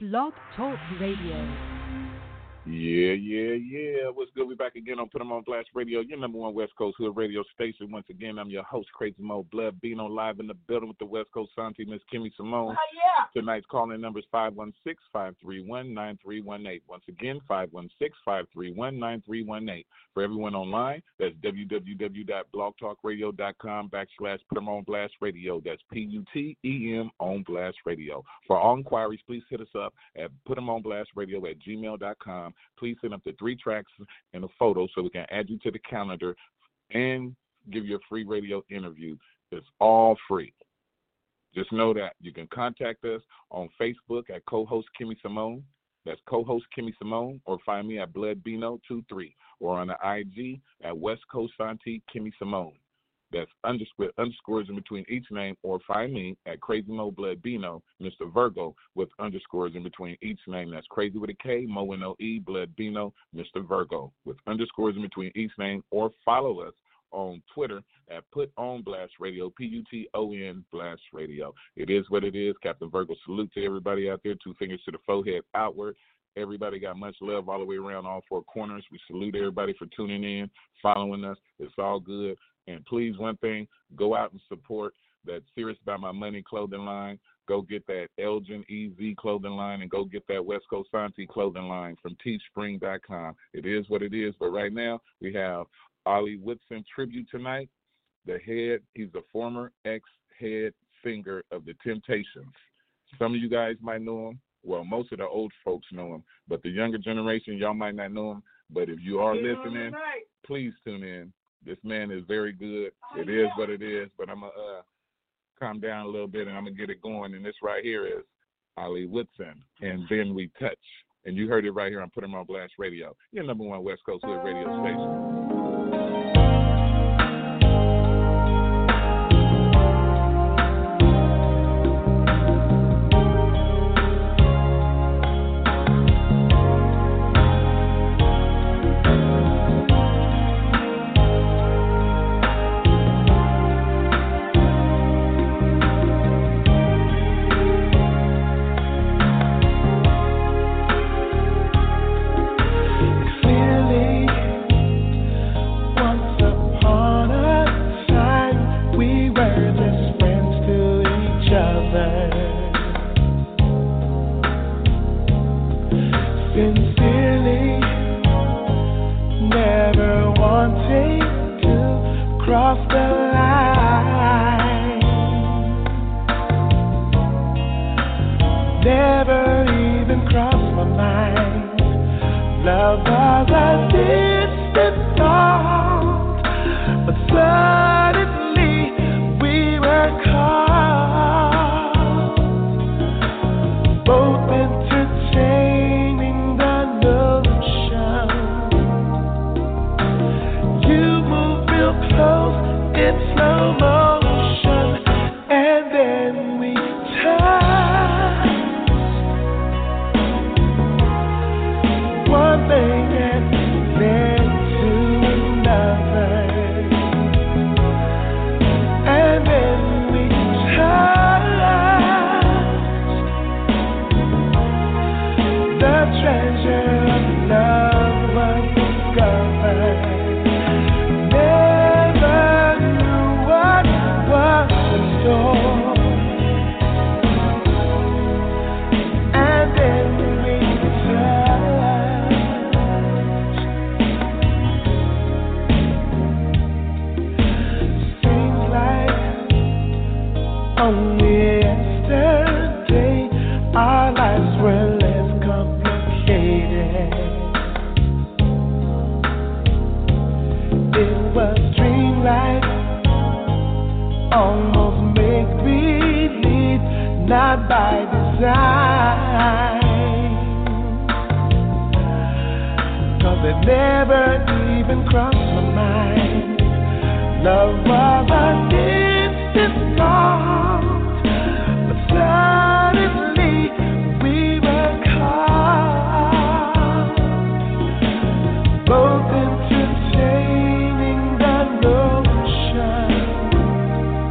Blog Talk Radio. Yeah. What's good? We back again on Put 'em on Blast Radio, your number one West Coast Hood radio station. Once again, I'm your host, Crazy Mo Blood, being on live in the building with the West Coast Santi, Miss Kimmy Simone. Tonight's calling number is 516-531-9318. Once again, 516-531-9318. For everyone online, that's www.blogtalkradio.com/Put 'em on Blast Radio. That's PUTEM on Blast Radio. For all inquiries, please hit us up at putemonblast@gmail.com. Please send up the 3 tracks and a photo so we can add you to the calendar and give you a free radio interview. It's all free. Just know that you can contact us on Facebook at co-host Kimmy Simone. That's co-host Kimmy Simone, or find me at BloodBino23, or on the IG at West Coast Santi Kimmy Simone. That's underscores in between each name, or find me at Crazy Mo Blood Bino, Mr. Virgo, with underscores in between each name. That's Crazy with a K, Mo and O-E, Blood Bino, Mr. Virgo, with underscores in between each name, or follow us on Twitter at Put On Blast Radio, PUTON Blast Radio. It is what it is. Captain Virgo, salute to everybody out there. 2 fingers to the forehead, outward. Everybody got much love all the way around all 4 corners. We salute everybody for tuning in, following us. It's all good. And please, one thing, go out and support that Serious About My Money clothing line. Go get that Elgin EZ clothing line, and go get that West Coast Santi clothing line from teespring.com. It is what it is. But right now, we have Ollie Woodson tribute tonight. He's the former ex-head singer of the Temptations. Some of you guys might know him. Well, most of the old folks know him. But the younger generation, y'all might not know him. But if you are listening, please tune in. This man is very good. It is what it is. But I'm going to calm down a little bit, and I'm going to get it going. And this right here is Ollie Woodson, and Then We Touch. And you heard it right here on Put 'em on Blast Radio, your number one West Coast Hood radio station.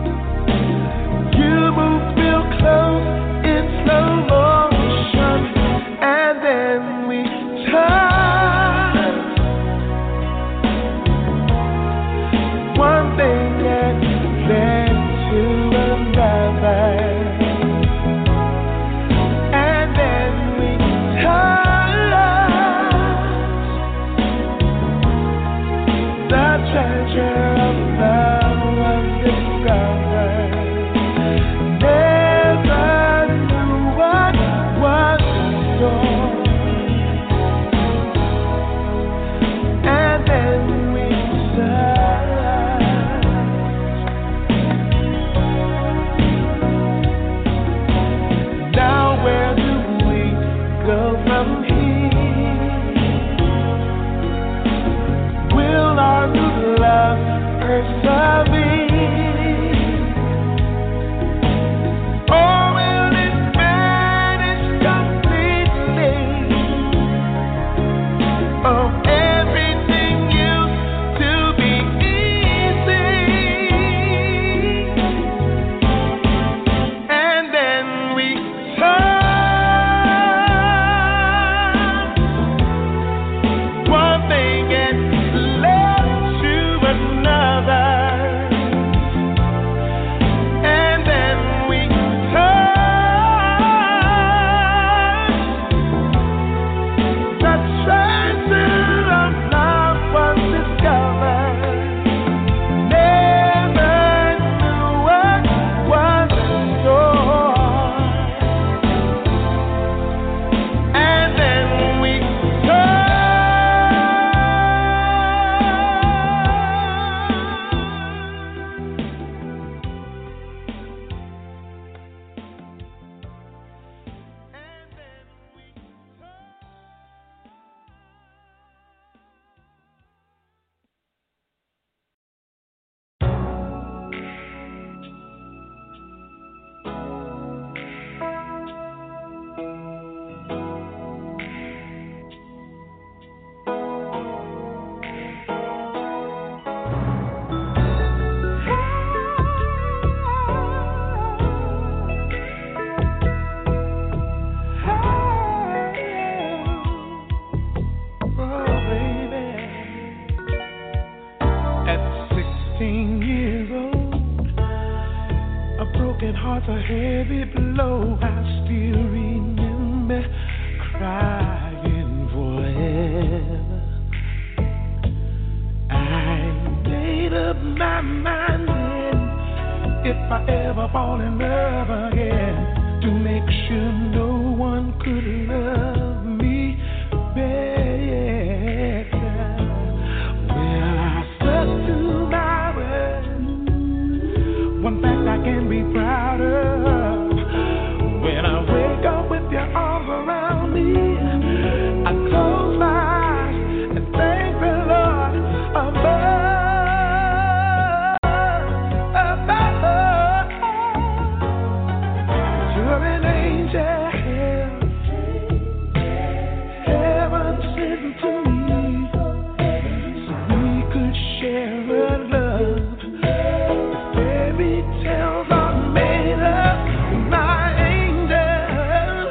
You move real close in slow motion. fall in love again to make sure no one could love me better. Well, I stuck to my word. One fact I can be proud of. When I wake up with your arms around me, I close my eyes and thank the Lord above. You're an angel, heaven sent to me, so we could share a love. The fairy tales are made up. My angel,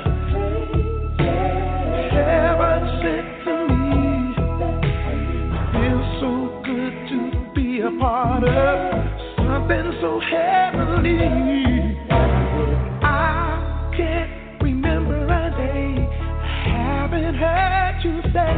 heaven sent to me. Feels so good to be a part of something so heavenly. I can't remember a day I haven't heard you say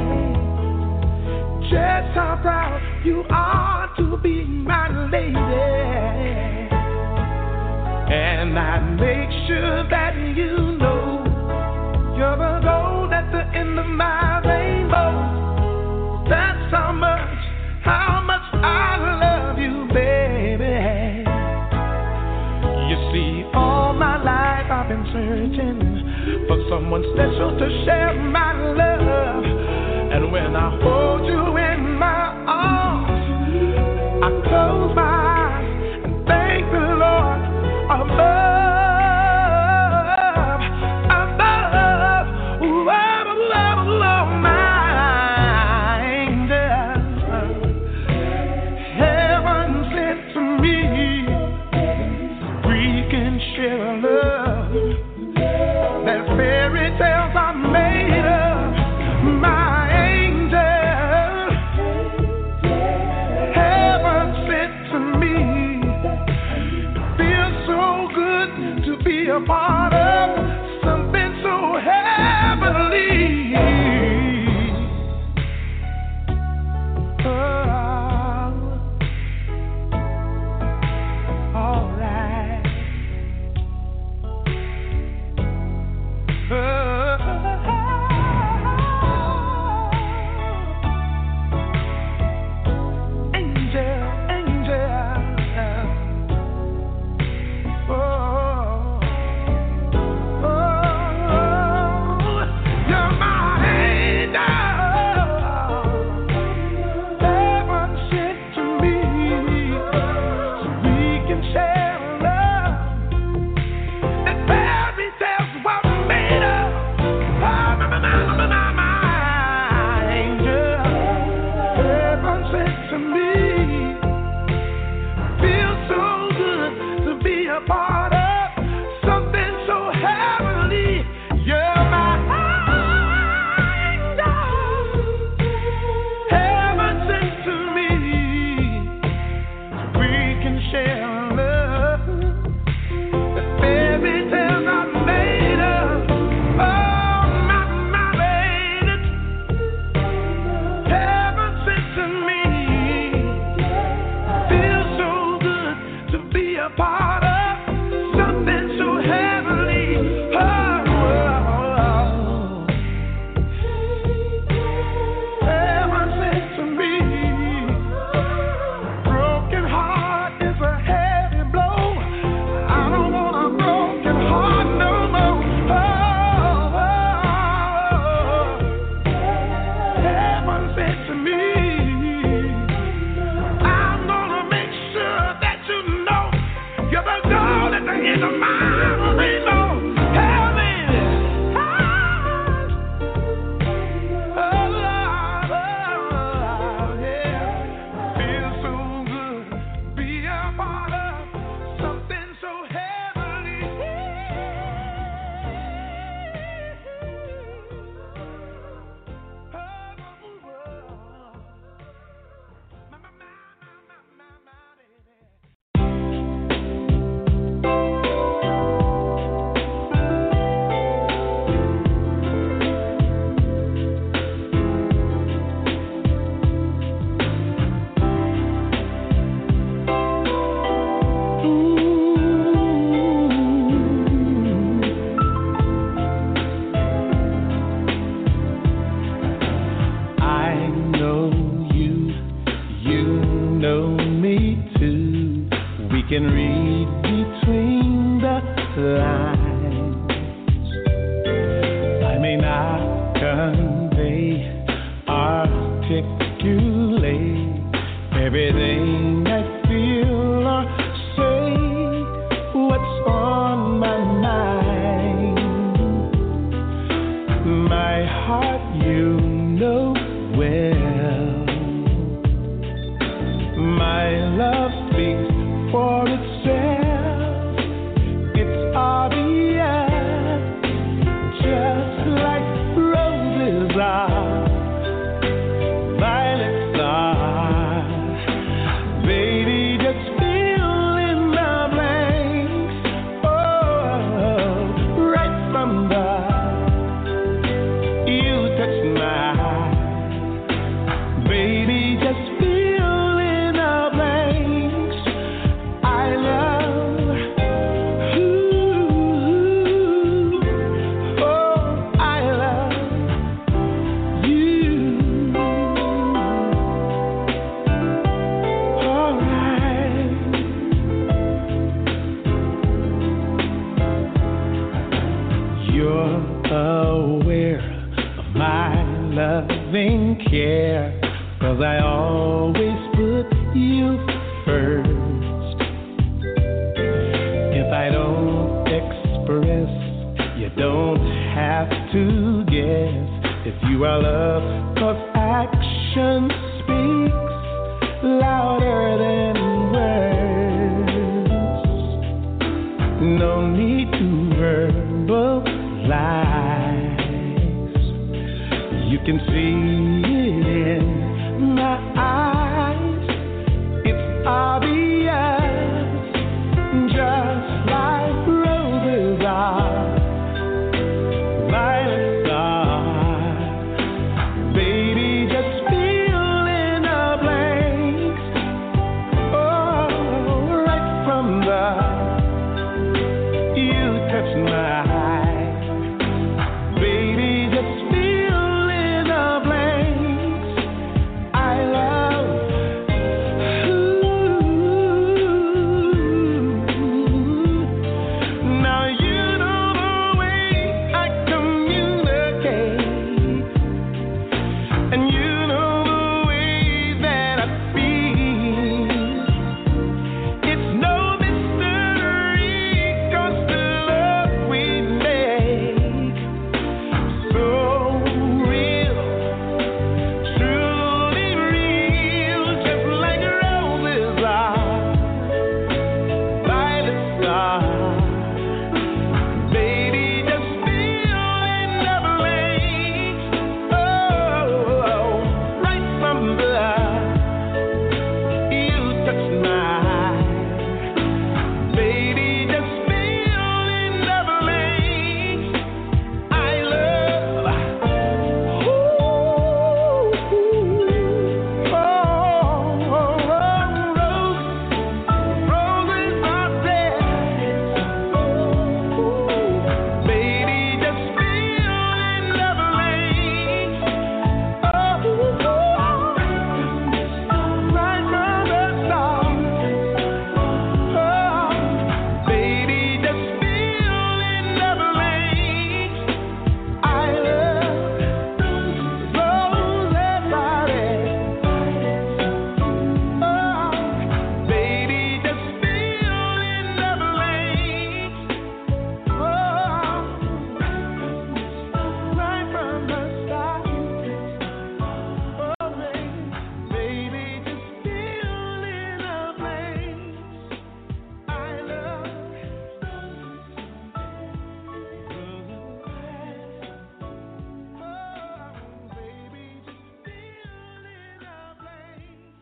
just how proud you are to be my lady. And I make sure that you know you're the gold at the end of my rainbow. That's how much I love you, baby. You see, all my life I've been searching for someone special to share my love. And when I hold you in my arms, I close my eyes and thank the Lord above. Fairy tales are made of. My angel, My heart, you know well. My love speaks for itself. It's obvious, just like roses are, violets are. Baby, just fill in the blanks. Oh, right from the you touch my baby, just fill in the blanks. I love oh, I love you. All right. You're aware of my loving care, 'cause I always put you first. If I don't express, you don't have to guess if you are love, 'cause action speaks louder than words. No need to verbalize. You can see it in my eyes. It's obvious, just like roses are, violets are. Baby, just fill in the blanks. Oh, right from the you touch my baby, just fill in the blanks. I love now you know the way I communicate, and you know the way that I feel. It's no mystery, 'cause the love we make so real, truly real, just like roses are, violets are. Baby, just fill in the blanks. Oh, right from the you touch my baby, just fill in the blanks. I love roses are red. Baby, just fill in the blanks. Oh, right from the start. Oh, baby, just fill in the blanks. I love roses are red. Oh, baby, just fill in the blanks. Oh, right from the start. Oh, baby, just fill in the blanks. I love baby, just fill in the blanks.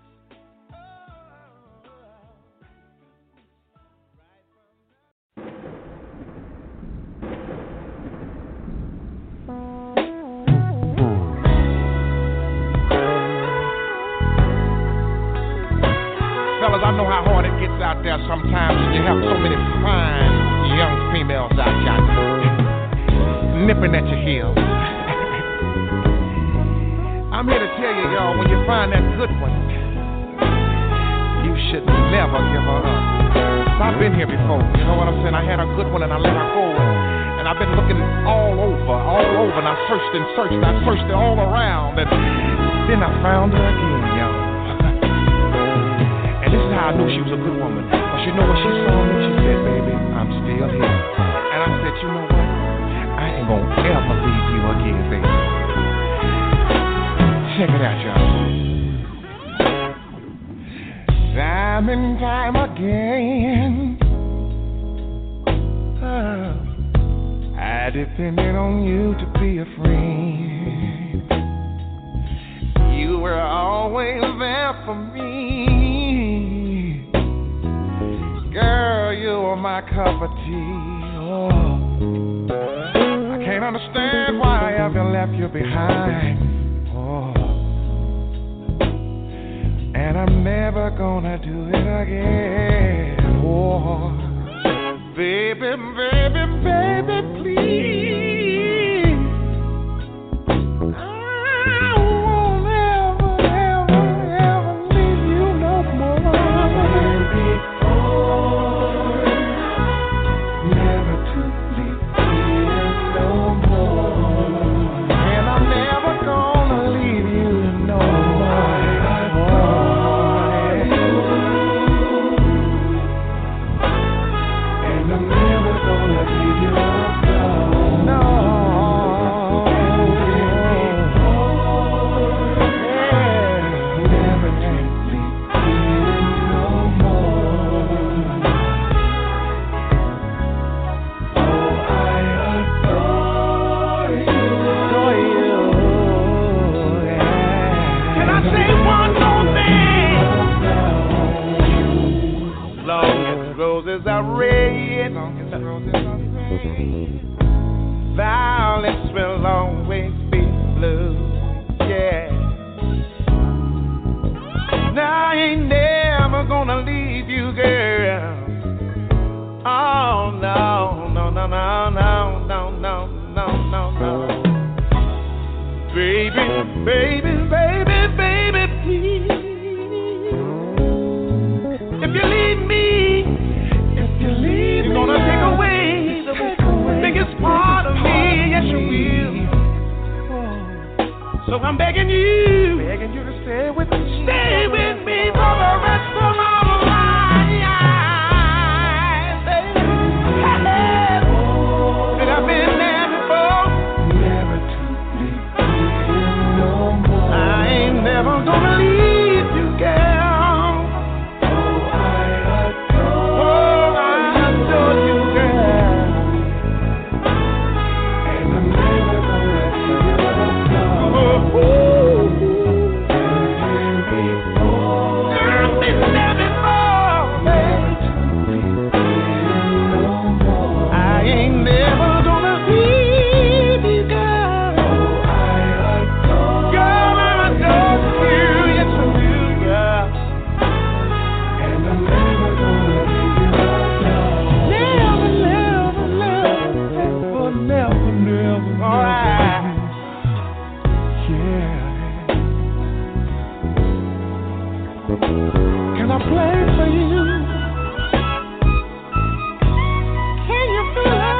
Fellas, I know how hard it gets out there sometimes when you have so many fine young females out there nipping at your heels. I'm here to tell you, y'all, when you find that good one, you should never give her up. So I've been here before, you know what I'm saying? I had a good one and I let her go. And I've been looking all over, and I searched and searched, I searched it all around, and then I found her again, y'all. And this is how I knew she was a good woman. Because you know what she saw me? She said, baby, I'm still here. And I said, you know what? I ain't gonna ever leave you again. time again. I depended on you to be a friend. You were always there for me. Girl, you were my cup of tea. Oh, I can't understand why I ever left you behind. Oh, and I'm never gonna do it again. Oh, baby, baby, baby, please. I won't ever, ever, ever leave you no more. Never to leave you no more. And I'm never gonna leave you no more. And I'm never gonna leave you alone. No. Never to leave you no more. Oh, I adore you. Can I say one more thing? Long as roses are red, violets will always be blue. Yeah. Now I ain't never gonna leave you, girl. Oh no, no, no, no, no, no, no, no, no, no. Baby, baby, baby, baby, please. If you leave me, you're gonna take away the biggest part of me. Yes, you will. So I'm begging you to stay with me. Stay with me for the rest of my life, baby. And I've been there before. Never to leave you no more. I ain't never gonna leave you, girl. Oh, I adore you, girl. And I'm never gonna let you go. I've been there before, baby. I ain't never gonna leave you, girl. Girl, I adore you, yes I do, girl. And I'm never gonna leave you alone. Never. All right. Yeah. Can I play for you? Can you feel it?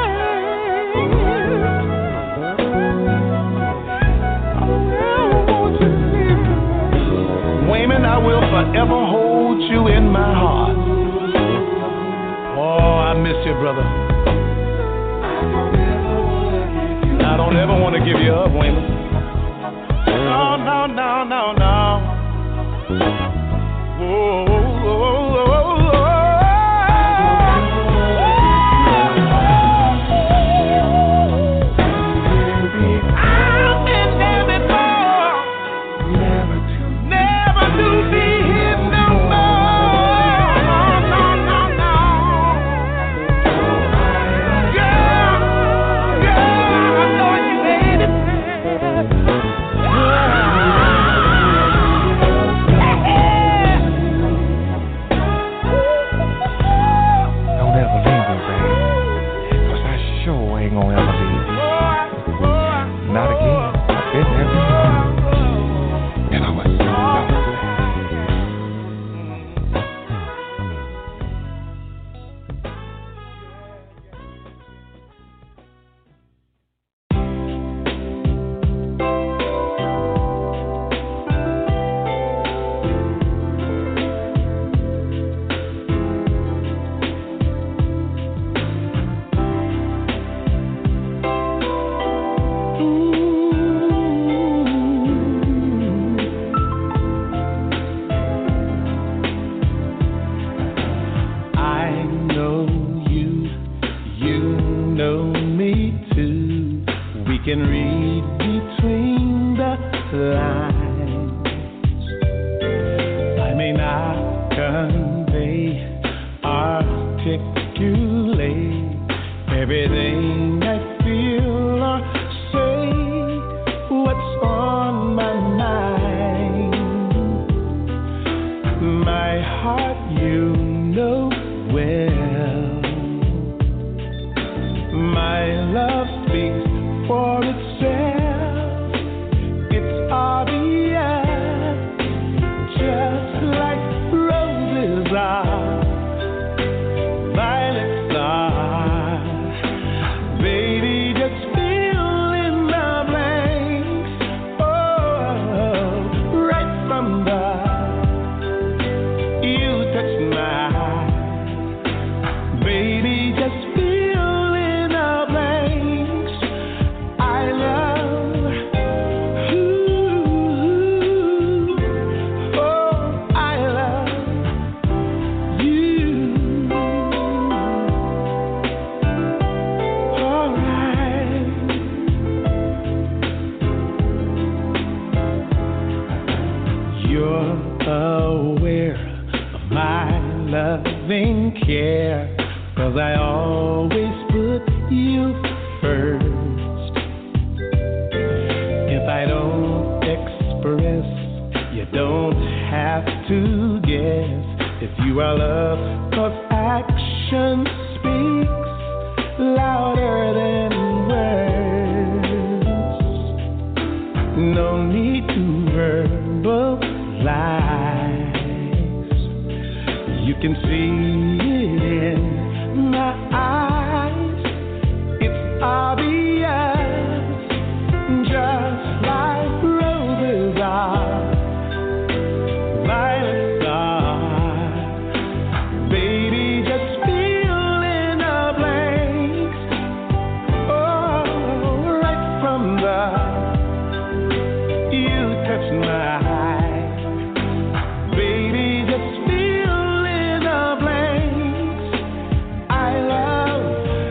I want you to leave me. Wayman, I will forever hold you in my heart. Oh, I miss you, brother. I don't ever want to give you up, Wayman. No, no, no, no, no. Whoa, whoa, whoa, whoa, whoa. I've been there before. Never to be here no more. No, no, no. Girl, I know you made it. aware of my loving care, 'cause I always put you first. If I don't express, you don't have to guess if you are love, 'cause action speaks louder than words. No need to verbalize. You can see it in my eyes. It's obvious, just like roses are, violets are. Baby, just fill in the blanks. Oh, right from the you touch my eyes. Baby, just fill in the blanks. I love.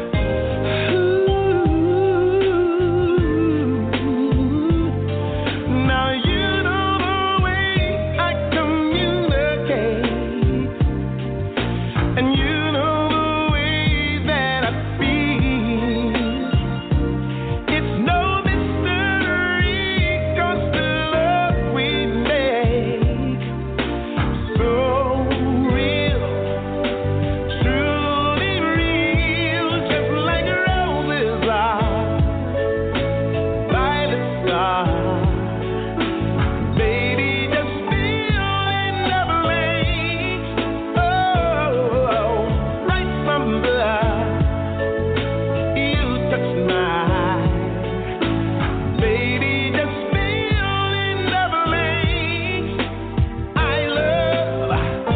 Now you know the way I communicate, and you know the way that I feel. It's no mystery, 'cause the love we make so real, truly real, just like roses are, violets are. Baby, just fill in the blanks. Oh, right from the you touch my eyes. Baby, just fill in the blanks. I love.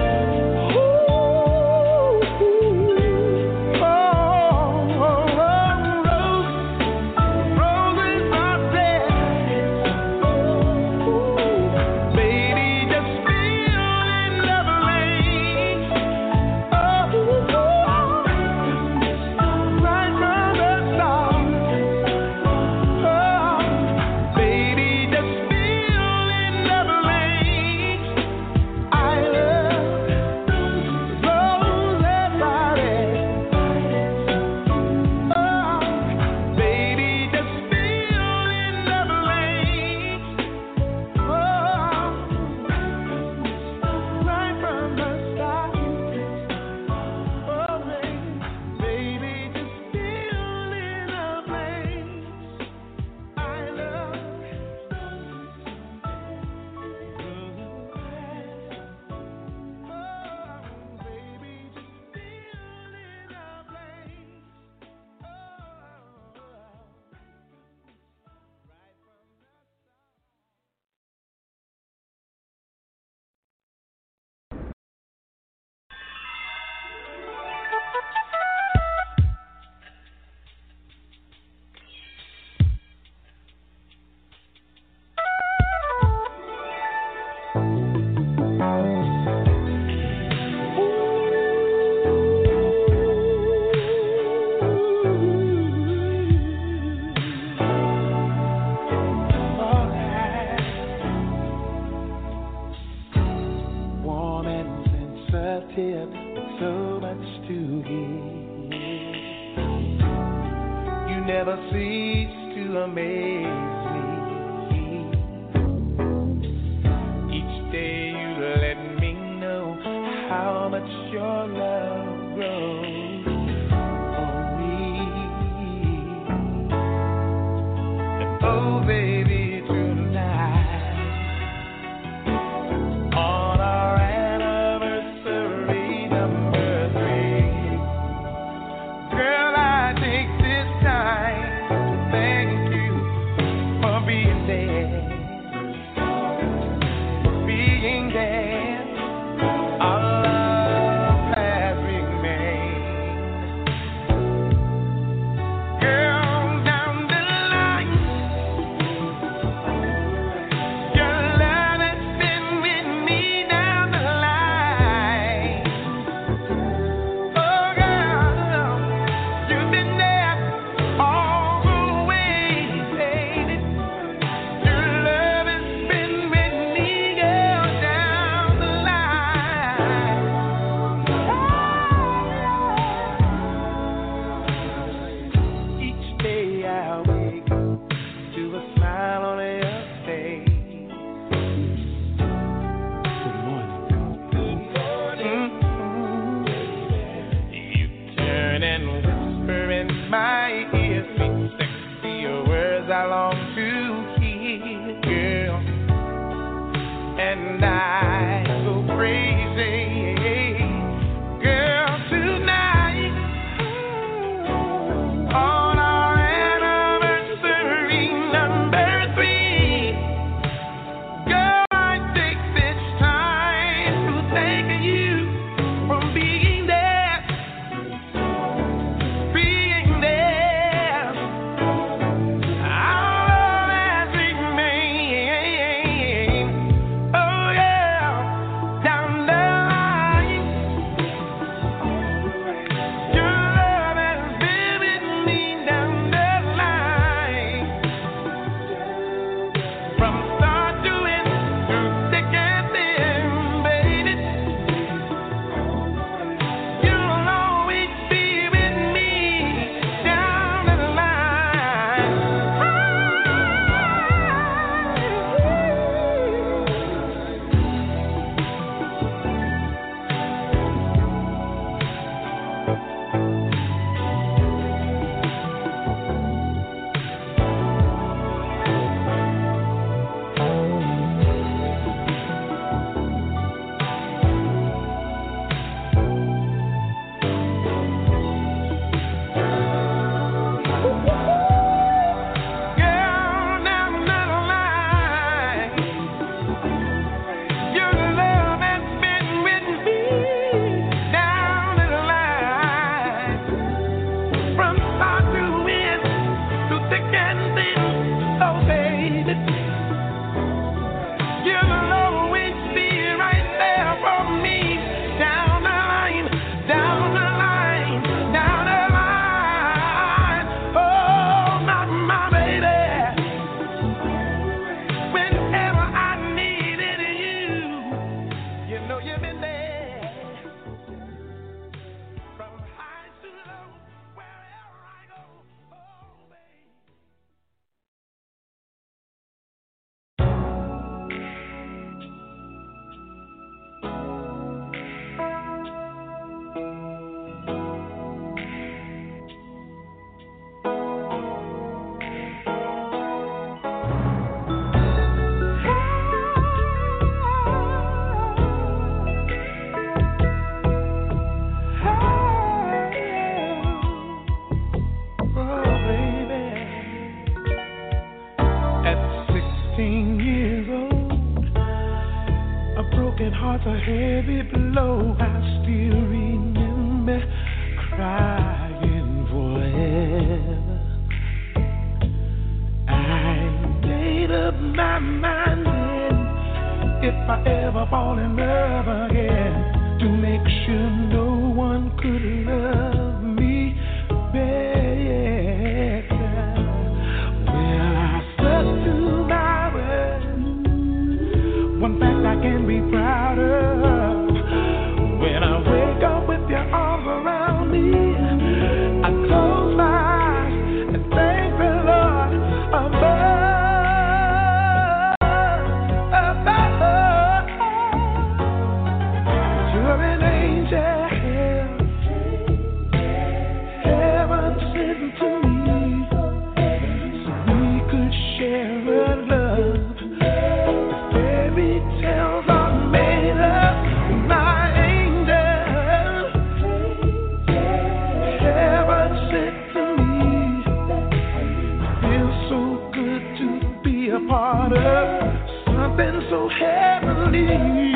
Roses are red. Baby, just fill in the blanks. Oh, right from the start. Oh, baby, just fill in the blanks. I love roses are red. Oh, baby, just fill in the blanks. Oh, right from the start. Oh, baby, just fill in the blanks. I love. Warm and sensitive, with so much to give. You never cease to amaze me. Each day you let me know how much your love grows for me. And oh, baby, tonight, on our anniversary #3, girl, I take this time to thank you for being there, being there. Our love has remained. Girl, down the line, your love has been with me down the line. Oh, girl, you've been there all the way, baby. Your love 16 years old. A broken heart's a heavy blow. I still remember crying forever. I made up my mind that if I ever fall in love again, to make sure no one could love me better. Well, I stuck to my word. One fact I can be proud of. When I wake up with your arms around me, I close my eyes and thank the Lord above. You're an angel, heaven sent to me, so we could share a love. The fairy tales are made up, my angel, heaven sent to me. Feels so good to be a part of something so heavenly.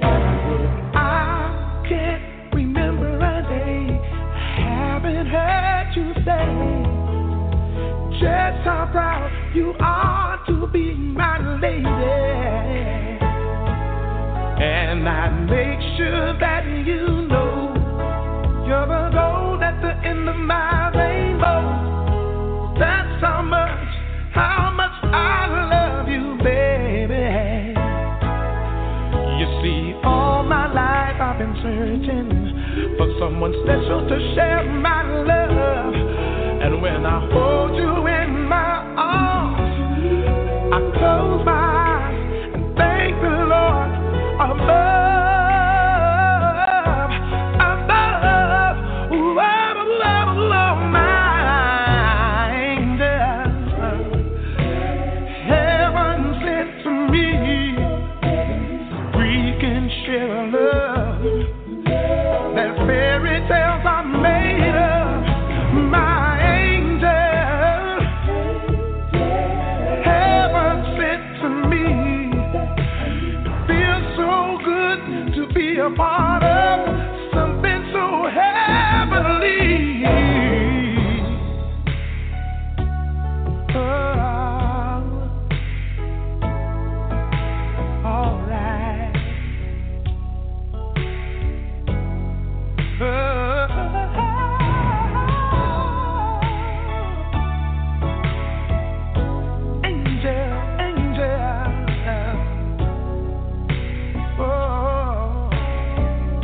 I can't remember a day I haven't heard you say just how proud you are to be my lady. And I make sure that you know you're the gold at the end of my rainbow. That's how much I love you, baby. You see, all my life I've been searching for someone special to share my love. And when I hold you in my arms, I close my eyes and thank the Lord above. My angel, heaven sent to me. We can share a love that fairy tales are made of. My angel, heaven sent to me. It feels so good to be a part of something so heavenly. All right. Angel, oh.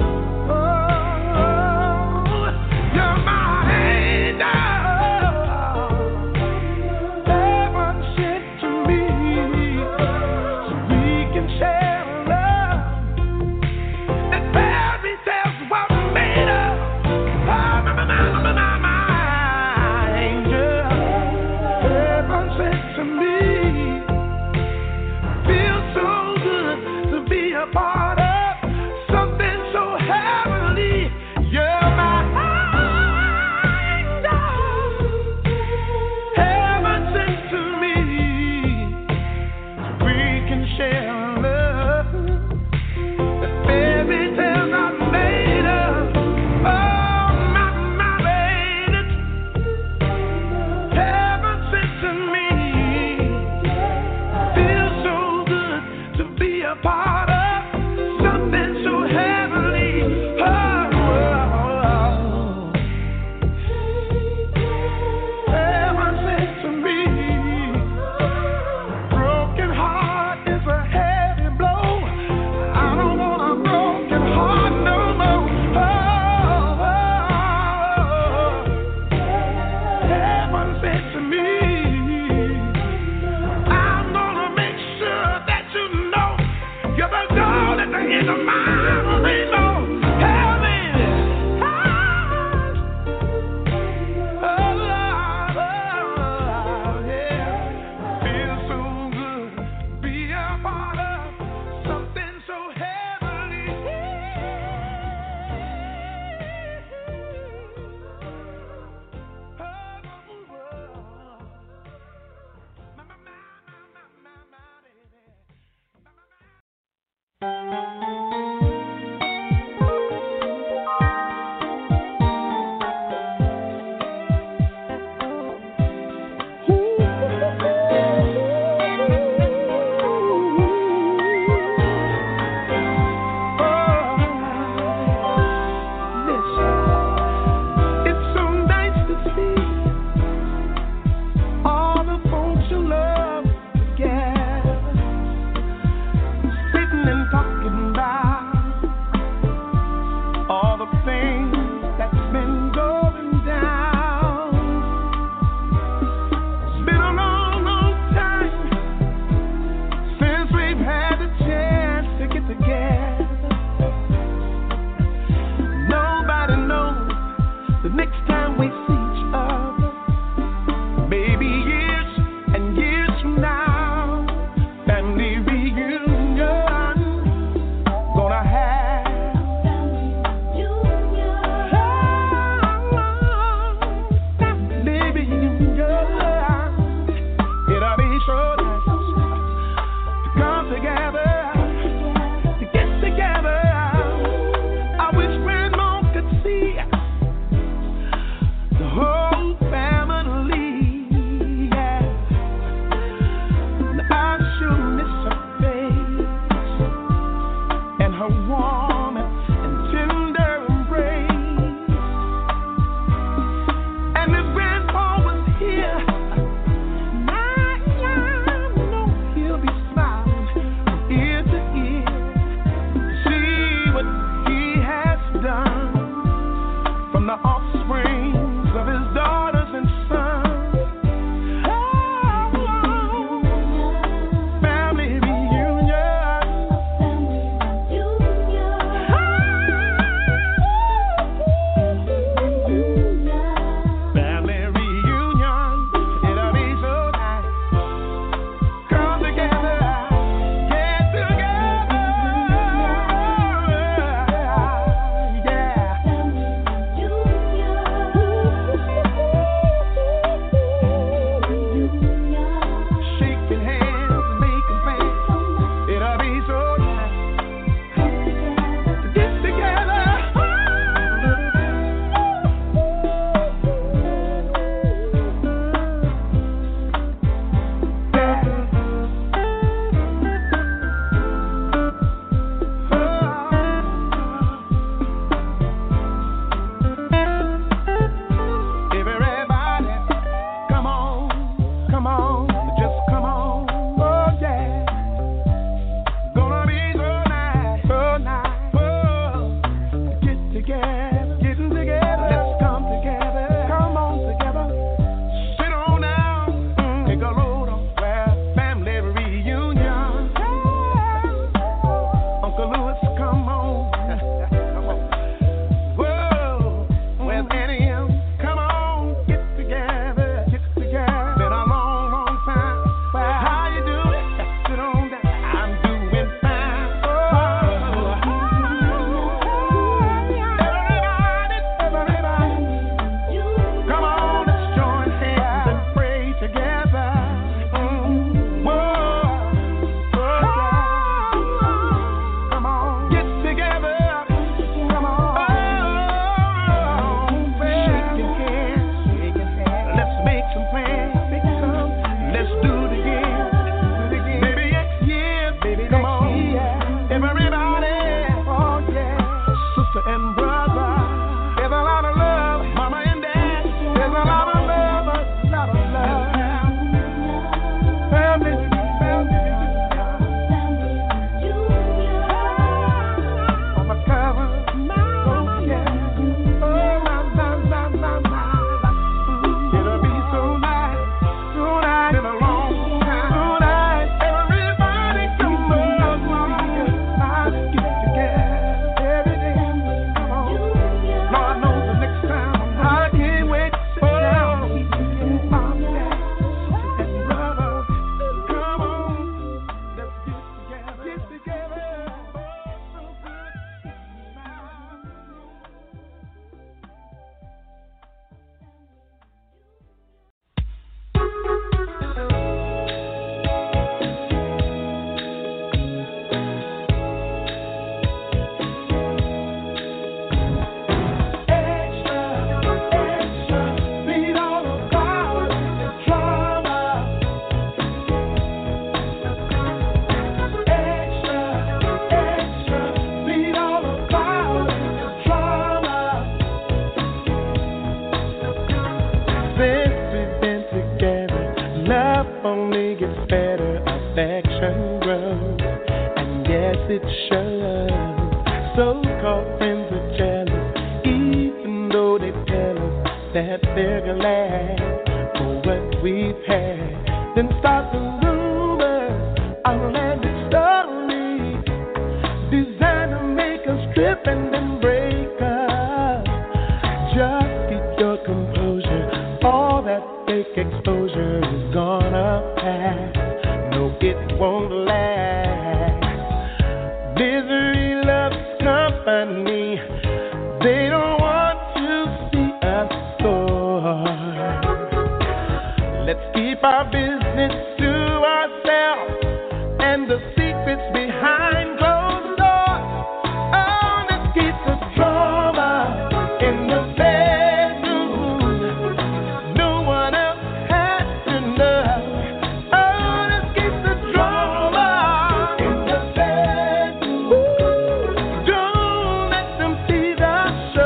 passion grows, and yes, it shows. So-called friends are jealous, even though they tell us that they're glad for what we've had. Then start the rumors, outlandish stories, designed to make us trip and then break up. Just keep your composure, all that fake exposure is gonna pass. No, it won't last. Misery loves company, they don't want to see us soar. Let's keep our business to ourselves and the secrets behind closed doors. Oh, let's keep the drama in the bedroom. No one else has to know. Oh, let's keep the drama in the bedroom. Don't let them see the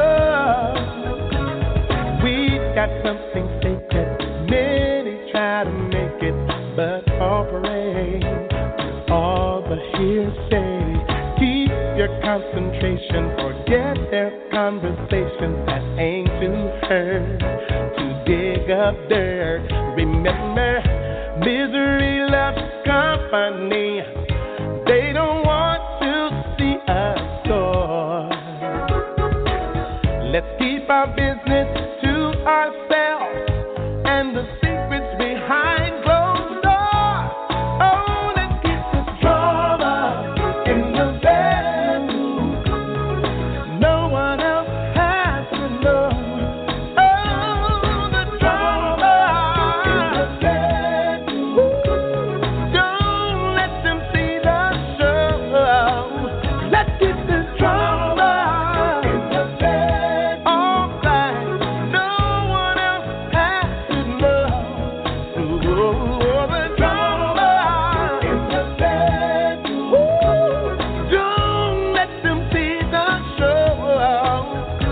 show. We've got something sacred. Many try to make it, but all parade, all the hearsay. Keep your concentration, forget their conversations that ain't too hurt to dig up dirt. Remember, misery loves company, they don't want to see us soar. Let's keep our business to ourselves and the secrets behind closed doors. Oh, let's keep the drama in the bedroom. No one else has to know. Oh, the drama in the bedroom. Don't let them see the show. Let's keep the drama in the bedroom. All right, no one else has to know. Oh, the drama in the bedroom. Don't let them see the show.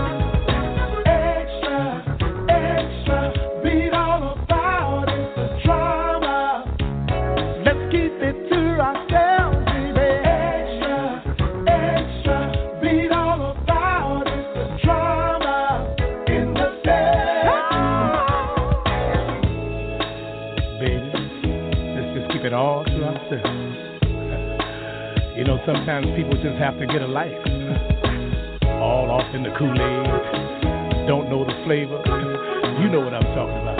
Extra, extra, beat all about it, the drama. Let's keep it to ourselves, baby. Extra, extra, beat all about it, the drama in the bedroom. Baby, let's just keep it all to ourselves. You know, sometimes people just have to get a life. All off in the Kool-Aid, don't know the flavor. You know what I'm talking about.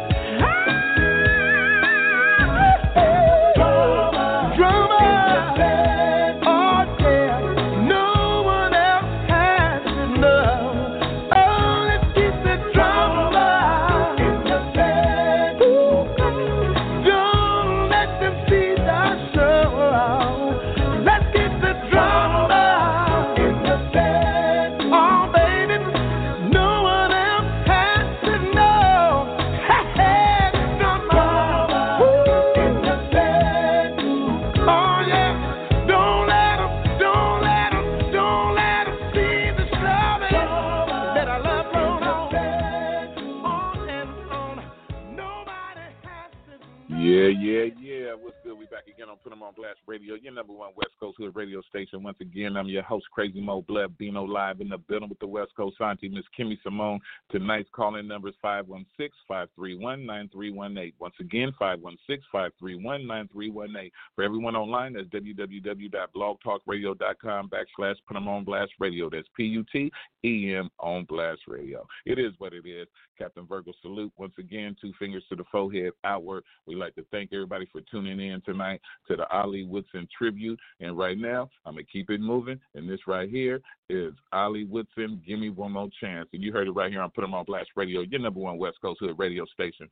Drama, drama, oh yeah, no one else has to know. Oh, let's keep the drama in the bedroom. Don't let them see the show. Let's keep the drama in the bedroom. Oh, baby, no one else has to know. Hey, hey, drama in the bedroom. Oh yeah, don't let them see the show that I love roll on and on. Nobody has to know. Yeah. What's good? We back again on Put 'em on Blast Radio, your number one West Coast Hood radio station. Once again, I'm your host, Crazy Mo Blood, Bino, live in the building with the West Coast auntie, Miss Kimmy Simone. Tonight's calling number is 516-531-9318. Once again, 516-531-9318. For everyone online, that's www.blogtalkradio.com/Put 'em on Blast Radio. That's PUTEM on Blast Radio. It is what it is. Captain Virgo salute. Once again, 2 fingers to the forehead outward. We'd like to thank everybody for tuning in tonight to the Ali Woodson tribute. And right now, I'm going to keep it moving. And this right here is Ali Woodson, Give Me One More Chance. And you heard it right here on Put 'em on Blast Radio, your number one West Coast Hood radio station.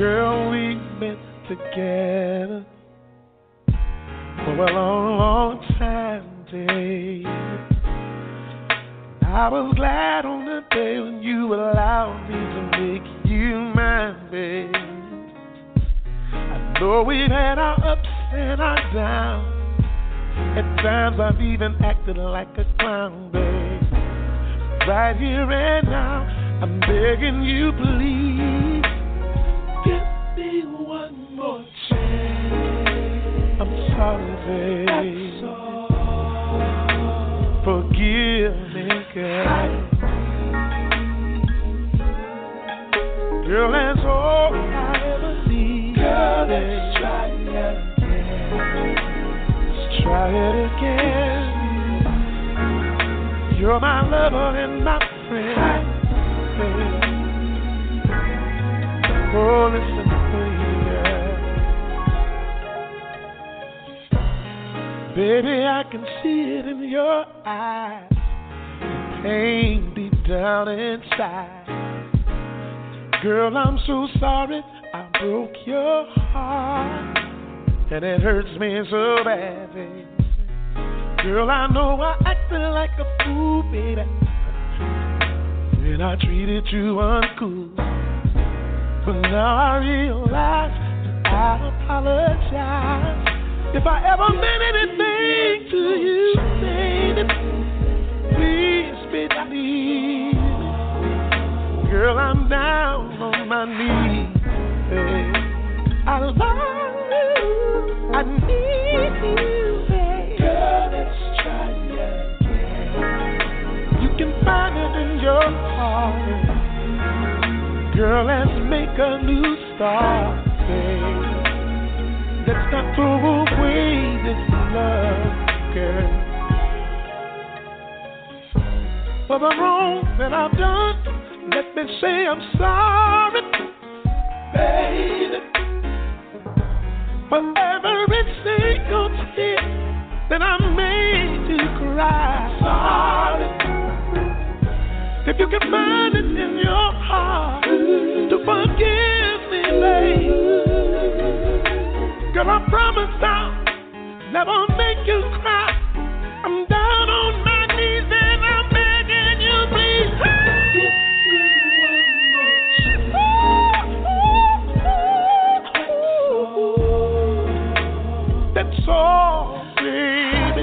Girl, we've been together for a long, long time, babe. I was glad on the day when you allowed me to make you mine, babe. I know we've had our ups and our downs. At times I've even acted like a clown, babe. Right here and now, I'm begging you, please, give me one more chance. I'm sorry, babe. Forgive me, girl. Girl, that's all I ever need. Girl, let's try it again. Let's try it again. You're my lover and my friend. Oh, listen, baby, I can see it in your eyes. Pain deep down inside. Girl, I'm so sorry I broke your heart, and it hurts me so bad, baby. Girl, I know I acted like a fool, baby, and I treated you uncool. But now I realize I apologize if I ever meant anything to you, baby. Please, baby. Girl, I'm down on my knees, babe. I love you, I need you, babe. Girl, let's try again. You can find it in your heart. Girl, let's make a new start, babe. Let's not throw away this love, girl. For the wrong that I've done, let me say I'm sorry, baby. For every single tear that I made you cry. Sorry. If you can find it in your heart to forgive me, babe. Girl, I promise I'll never make you cry. I'm down on my knees and I'm begging you, please. Give me one more chance. That's all, baby.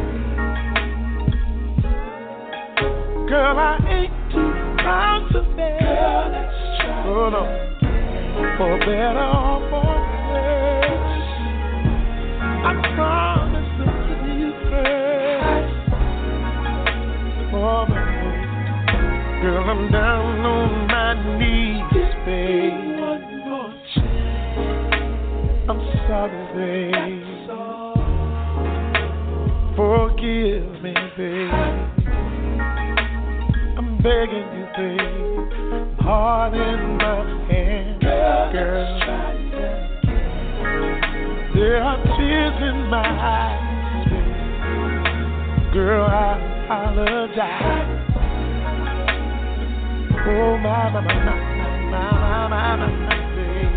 Girl, I ain't too proud to beg. Girl, let's try. Oh, no. For better or for worse, I promise to put you first. Oh, baby. Girl, I'm down on my knees, babe. One more chance. I'm sorry, babe. Forgive me, babe. I'm begging you, babe. Heart in my hand, girl. There are tears in my eyes, babe. Girl, I apologize. Oh, my, babe.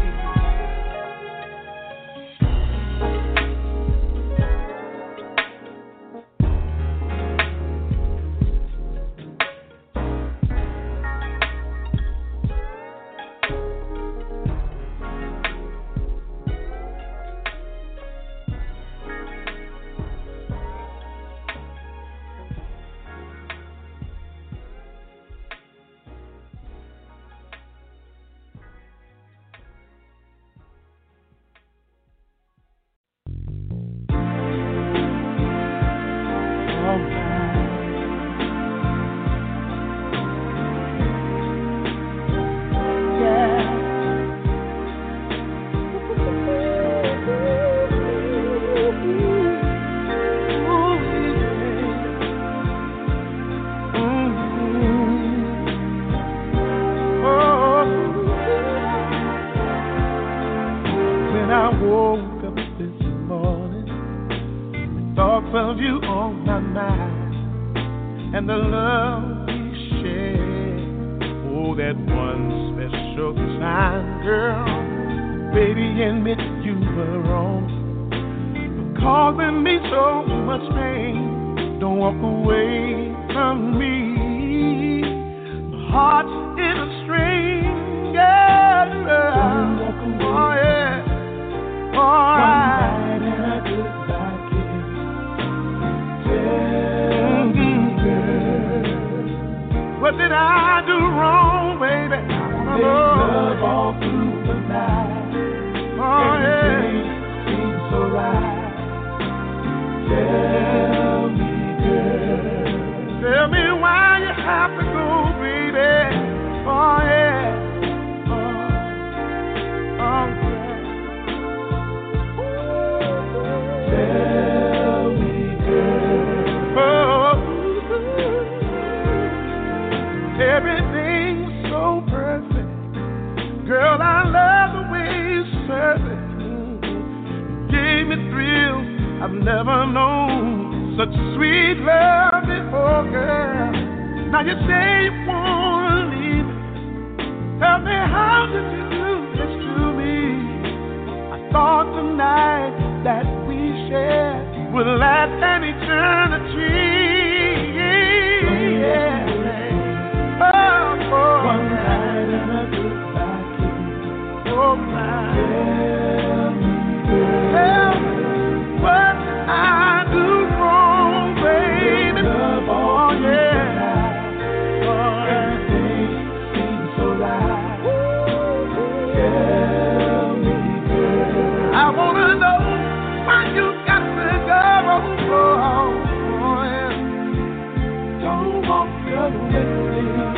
Of you on my mind, and the love we share. Oh, that one special time, girl. baby, admit you were wrong, causing me so much pain. Don't walk away from me. My heart's in a string, yeah. Don't walk away. Oh yeah. All right. One night and a goodbye kiss. Tell me, girl, what did I do wrong, baby? Make love all through the night. Oh yeah. Everything seems so right. Tell me, girl. Tell me why you have to go, baby. Oh yeah. Tell me, girl. Everything's so perfect. Girl, I love the way you serve it. Gave me thrills I've never known. Such sweet love before, girl. Now you say you wanna leave me. Tell me, how did you do this to me? I thought tonight that we shared would last an eternity. Yeah. Oh, one night and a goodbye kiss. Oh my. Tell me what I do wrong, baby. Oh yeah. Oh, everything seems so right. Tell me, girl. I wanna know why you got to go. Oh yeah. Don't walk away.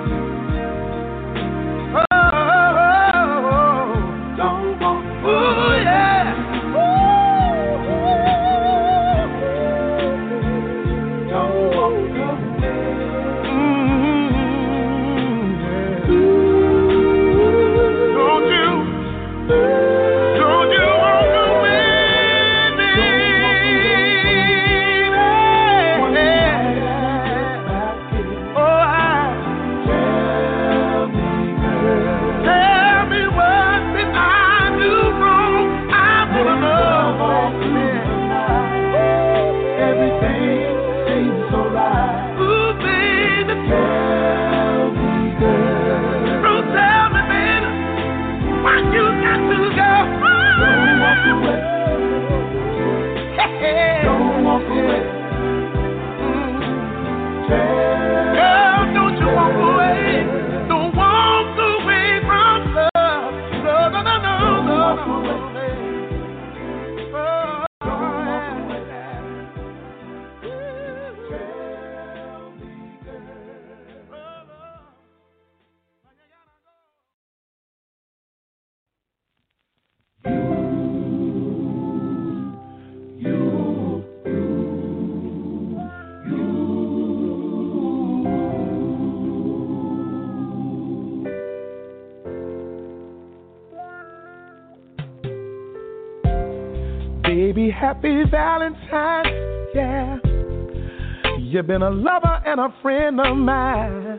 Baby, happy Valentine's, yeah. You've been a lover and a friend of mine,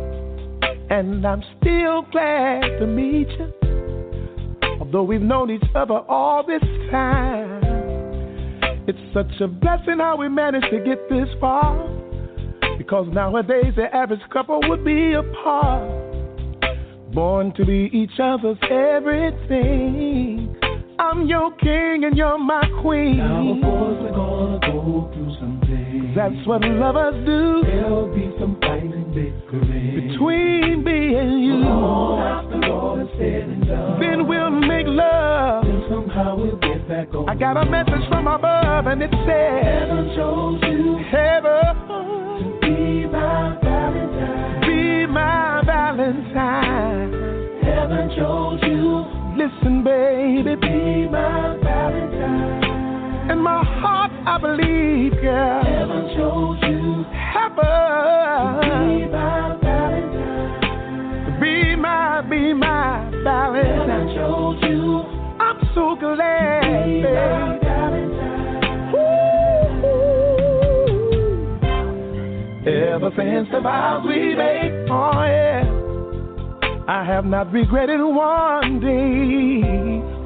and I'm still glad to meet you. Although we've known each other all this time, it's such a blessing how we managed to get this far, because nowadays the average couple would be apart, born to be each other's everything. I'm your king and you're my queen. Now of course we're gonna go through some things. That's what lovers do. There'll be some fighting and bickering between me and you. All after all is said and done, then we'll make love. Then somehow we'll get back on. I got a message from above and it said, heaven chose you. Heaven to be my Valentine. Be my Valentine. Heaven chose you. Listen, baby, be my Valentine. In my heart, I believe, girl. Heaven chose you. Heaven be my Valentine. Be my Valentine. Heaven chose you. I'm so glad, be baby. My Valentine. Ever since the vows we made, oh yeah, I have not regretted one day.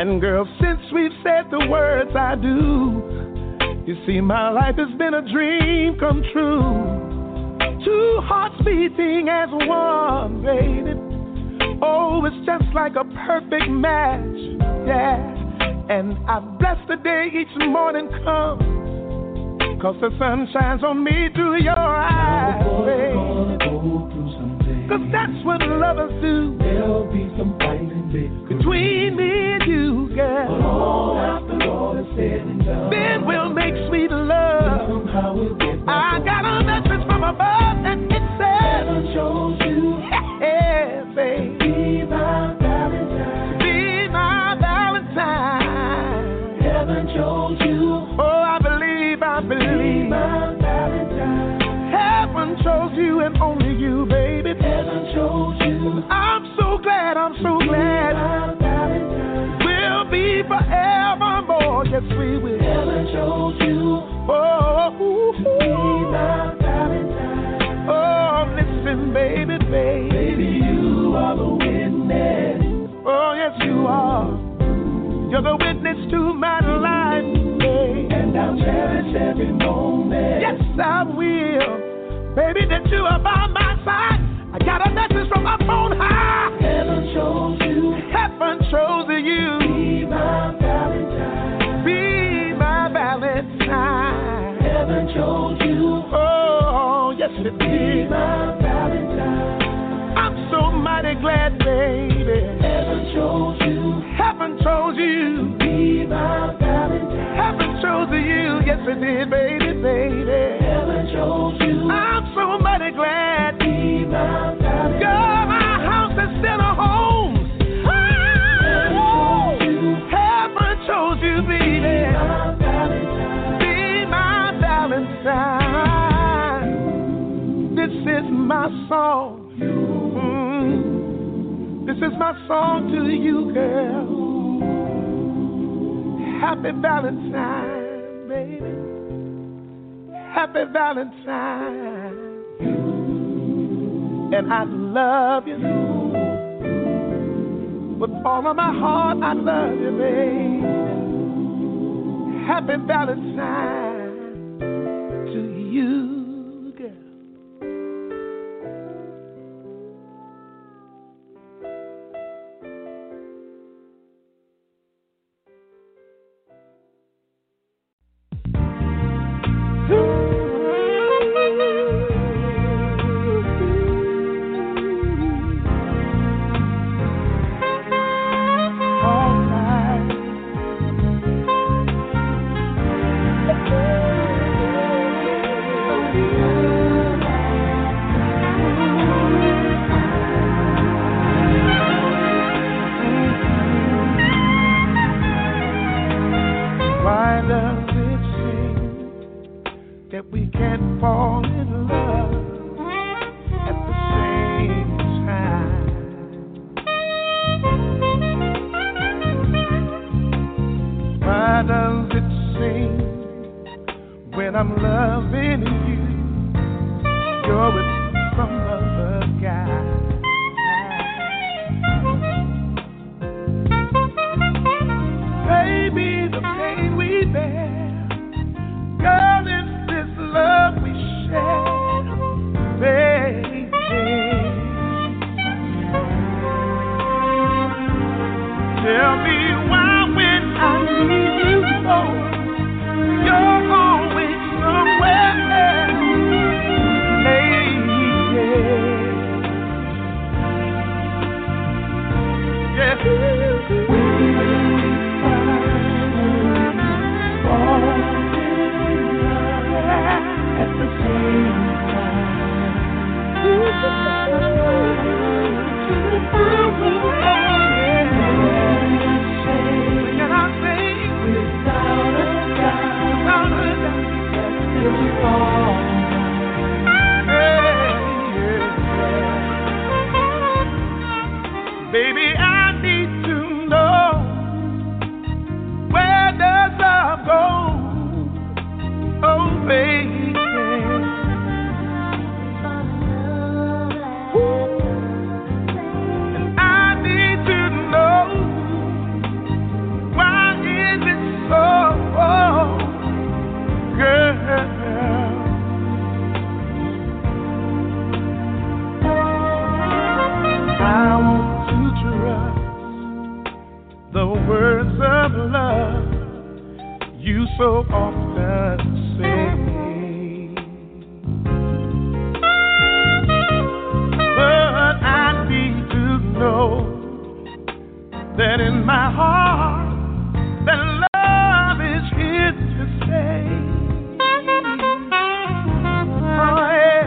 And girl, since we've said the words I do, you see my life has been a dream come true. Two hearts beating as one, baby. Oh, it's just like a perfect match, yeah. And I bless the day each morning comes, 'cause the sun shines on me through your eyes, baby. 'Cause that's what lovers do. There'll be some fighting, baby, between me and you, girl. But all after all is said and done, then we'll make sweet love. Somehow we'll get back. I got a message from above and it says, heaven chose you. Yeah, baby. Be my Valentine. Be my Valentine. Heaven chose you. Oh, I believe. Be my Valentine. Heaven chose you and only you, baby. Heaven chose you. I'm so glad. Be my Valentine. We'll be forevermore. Yes, we will. Heaven chose you. Oh, Be my Valentine. Oh, listen, baby, baby. Baby, you are the witness. Oh, yes, you are. You're the witness to my life, baby. And I'll cherish every moment. Yes, I will. Baby, that you are by my side. I got a message from up on high. Heaven chose you. Heaven chose you. Be my Valentine. Be my Valentine. Heaven chose you. Oh, yes, it Be did. my Valentine. I'm so mighty glad, baby. Heaven chose you. Heaven chose you. Be my Valentine. Heaven chose you. Yes, it did, baby, baby. Heaven chose you. I'm so mighty glad. Be my Valentine. Girl, my house is still a home. Heaven chose you, baby. Be my Valentine. Be my Valentine. This is my song. This is my song to you, girl. Happy Valentine, baby. Happy Valentine. And I love you. With all of my heart, I love you, baby. Happy Valentine to you, girl. Say the words of love you so often say. But I need to know that in my heart that love is here to stay. Oh, yeah.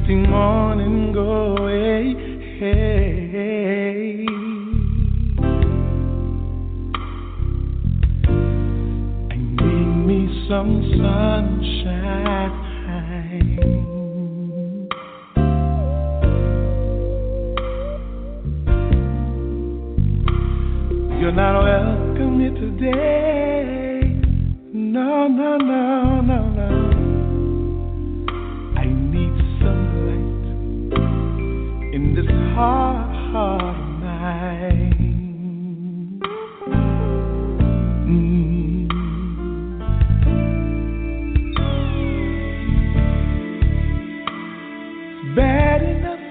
misty morning go away. I need me some sunshine. You're not welcome here today. No, no, no, no, no. I need sunlight in this heart of mine. It's bad enough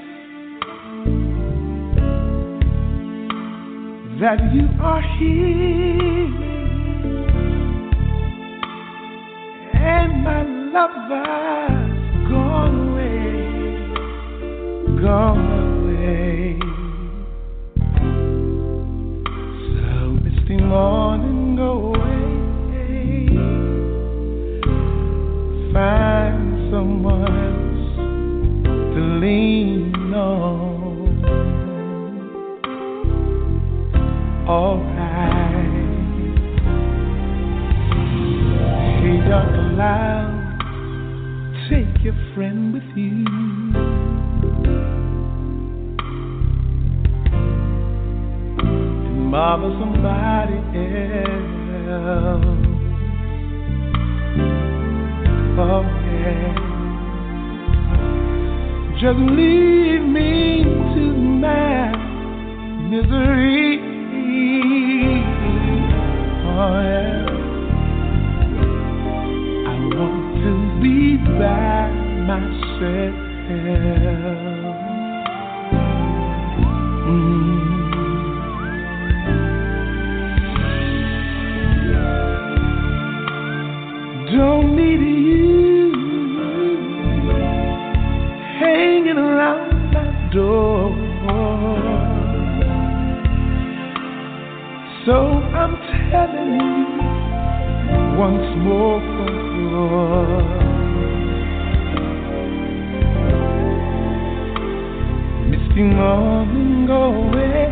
that you are here and my lover's gone away, gone away. So misty morning go away, find someone else to lean on. Alright. Hey, Dr. Loud, take your friend with you. And marvel somebody else. Oh, yeah. Just leave me to my misery. Oh, yeah. I want to be by myself. Don't need you hanging around my door. So I'm telling you once more for sure. Misty morning go away,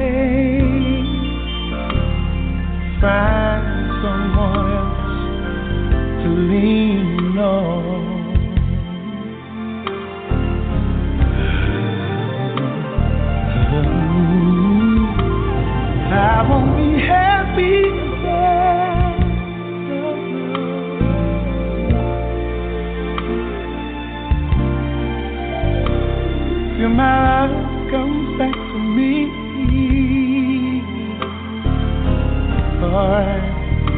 find someone else to lean on. I won't be happy again. Till my life comes back to me. Alright.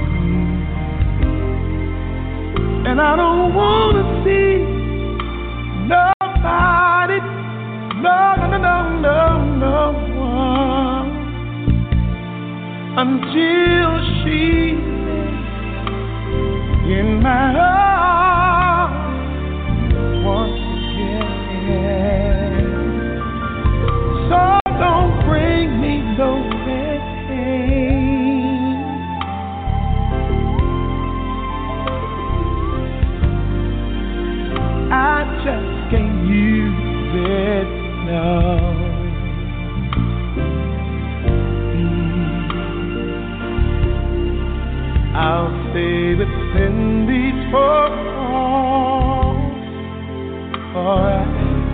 And I don't want to see nobody, no, no, no, no, no one, until she's in my arms once again. So don't bring me no pain. I just can't use it now. I'll stay within these four walls. Alright.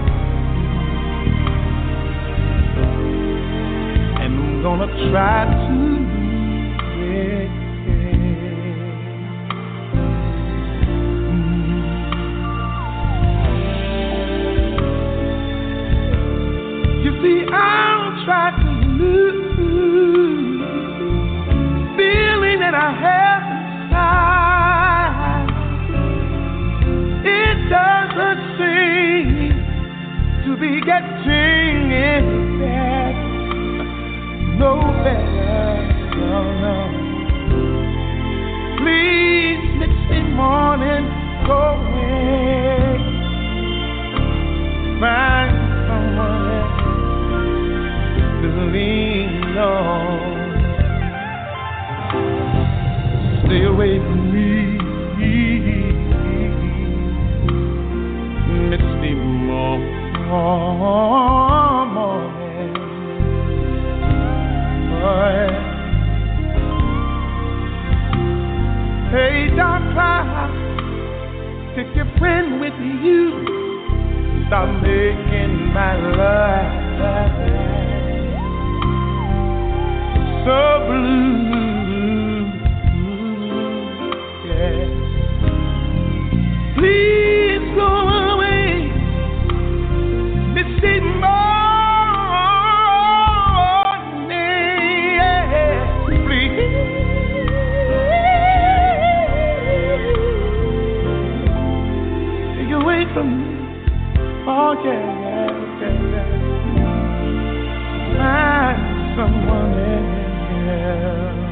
And I'm gonna try to live. You see, I'll try to lose feeling that I have. It doesn't seem to be getting any better, no better, no, no. Please, misty morning, go away, find someone else to lean on. Stay away from me, misty morning. morning. Boy. Hey, dark cloud, take your friend with you. Stop making my life so blue. Yeah. Please go away, Missy morning. Yeah. Please. Take away from me. Oh yeah. Find someone else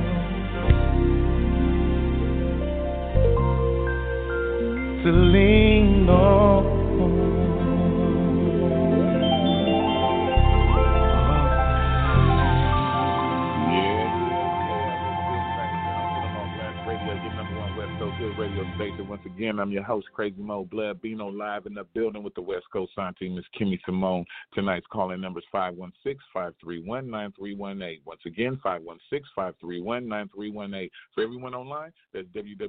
to lean on. Radio station. Once again, I'm your host, Crazy Mo Blood Bino, live in the building with the West Coast Auntie, Miss Kimmy Simone. Tonight's calling number is 516-531-9318. Once again, 516-531-9318. For everyone online, that's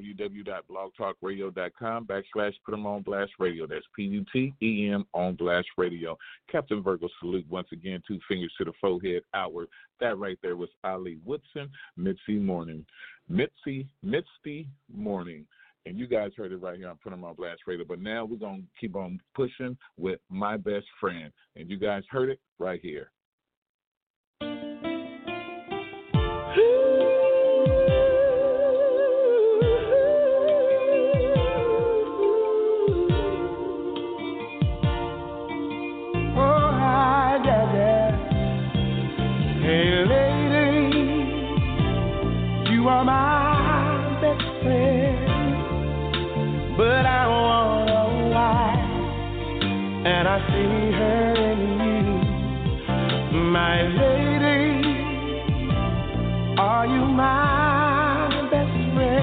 www.blogtalkradio.com/Put 'em on Blast Radio. That's PUTEM on Blast Radio. Captain Virgo salute once again, 2 fingers to the forehead outward. That right there was Ali Woodson, Mitzi Morning. Mitzi Morning. And you guys heard it right here on Put 'em on Blast Radio. But now we're going to keep on pushing with My Best Friend. And you guys heard it right here. Hey, lady, you are my best friend. But I want a wife, and I see her in you. My lady, are you my best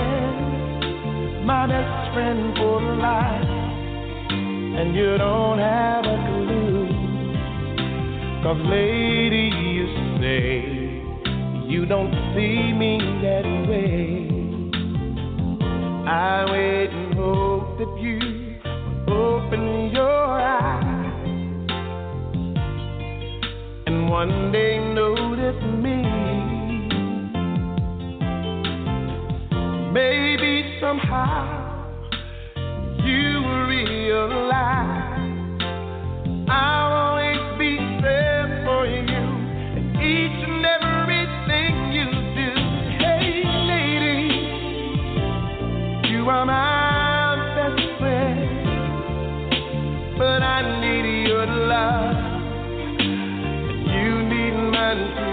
friend for life? And you don't have a clue, 'cause lady, you say you don't see me that way. I wait and hope that you open your eyes and one day notice me. Maybe somehow you will realize I'll always be there for you in each and everything you do. Hey lady, you are my best friend, but I need your love, and you need mine too.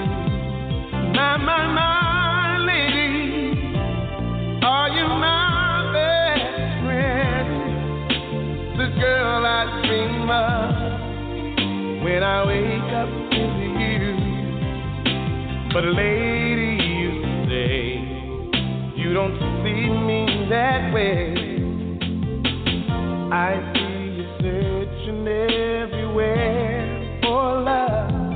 My lady, are you my best friend? The girl I dream of when I wake up with you. But lady, you say you don't see me that way. I see you searching everywhere for love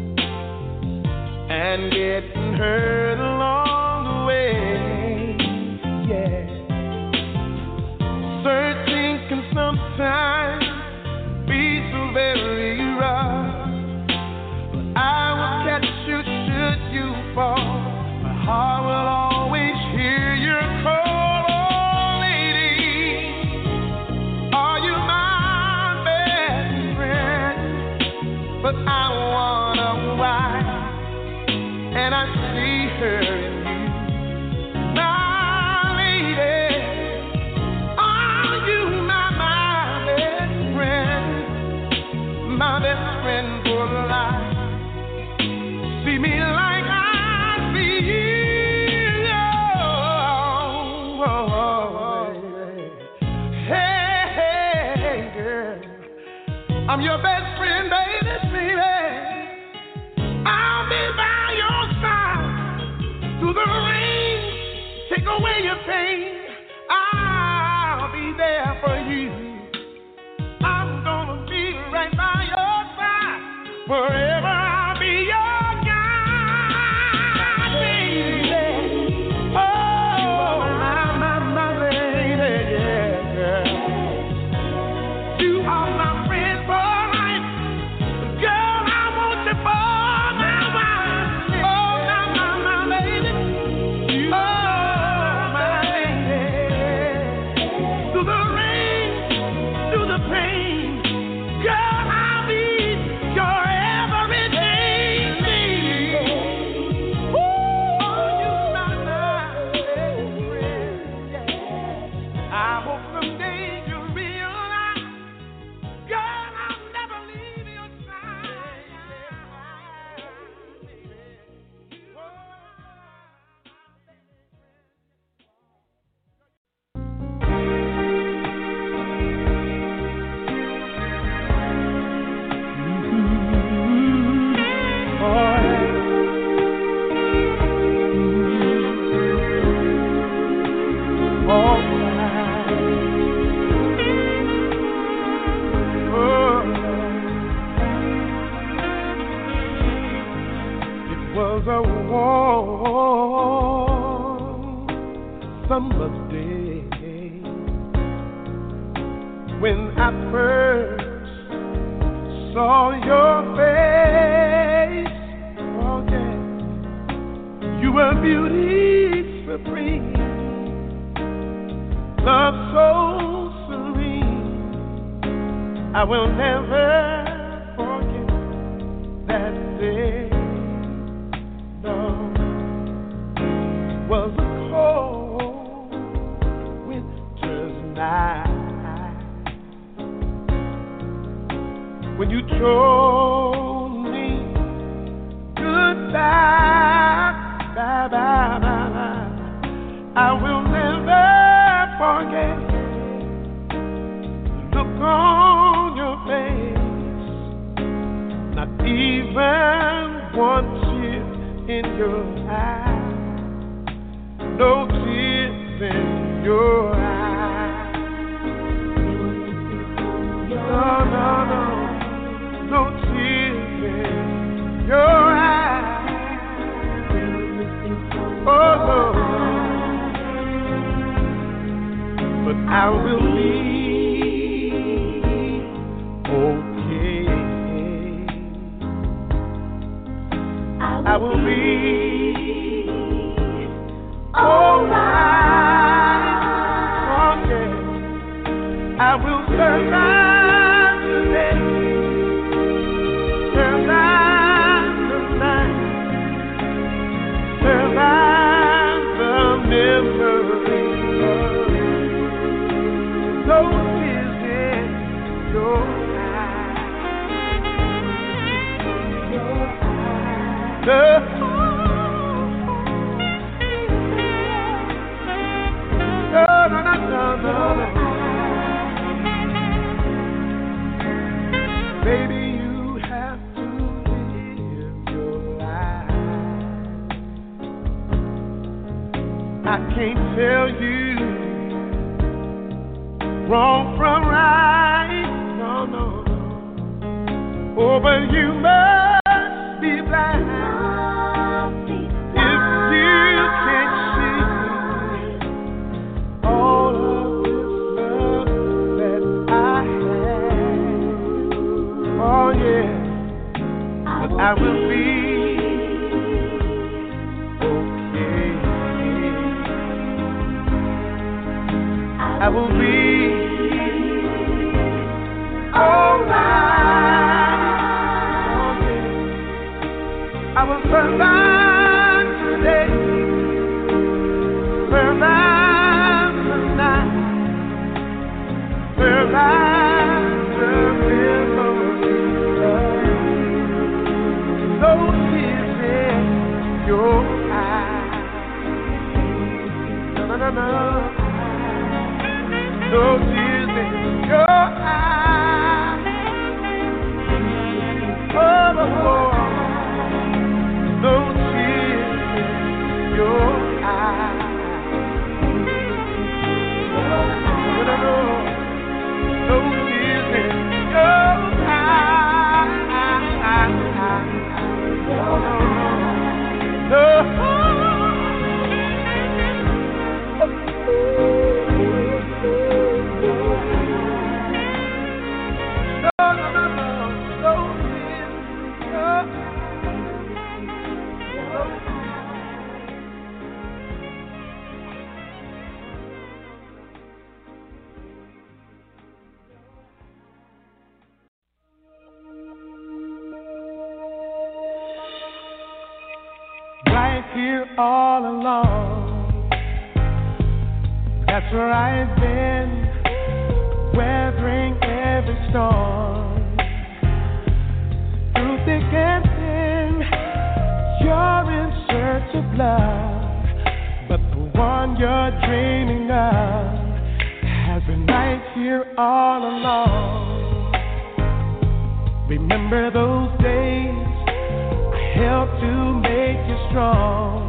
and getting hurt along the way. Yeah, searching can sometimes be so very rough, but I will catch you should you fall. My heart will always hear your call. But I want a wife, and I see her in you. My lady, are you my best friend? My best friend for life. See me like I see you. Oh, hey, girl, I'm your best friend, baby. Through the rain, take away your pain. there for you. I'm gonna be right by your side. Forever I'll be your guide, baby. Oh, my lady, yeah. You are my friend for life. Girl, I want you for my wife. Oh, my lady. You are my lady. Through the rain, through the pain, girl, I'll be your everything, baby. Ooh, you're my friend. I hope someday you realize, girl, I'll never leave your side. It was a warm summer's day when I first saw your face. Oh yeah, you were beauty supreme, love so serene. I will never forget that day. No, was a cold winter's night when you told me goodbye, bye, bye, bye, bye. I will never forget the look on your face, not even one tear in your eye, no tears in your eye. No, no, no, no tears in your eye. Oh, no, but I will be okay. I will be alright. Okay, I will survive today, survive the night, survive the memory of those tears in your eyes. No, no, no, no, no. Baby, you have to live your life. I can't tell you wrong from right. No, no, no. Oh, but you must be blind. I will be okay. I will be alright. I will survive today, survive the night, survive the memory of those tears in your eyes. No, no, no, no. No all along. That's where I've been, weathering every storm. Through thick and thin, you're in search of love, but the one you're dreaming of has been right here all along. Remember those days I helped to make you strong,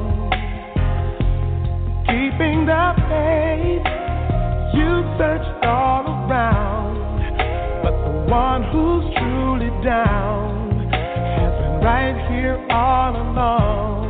keeping the faith. You searched all around, but the one who's truly down has been right here all along.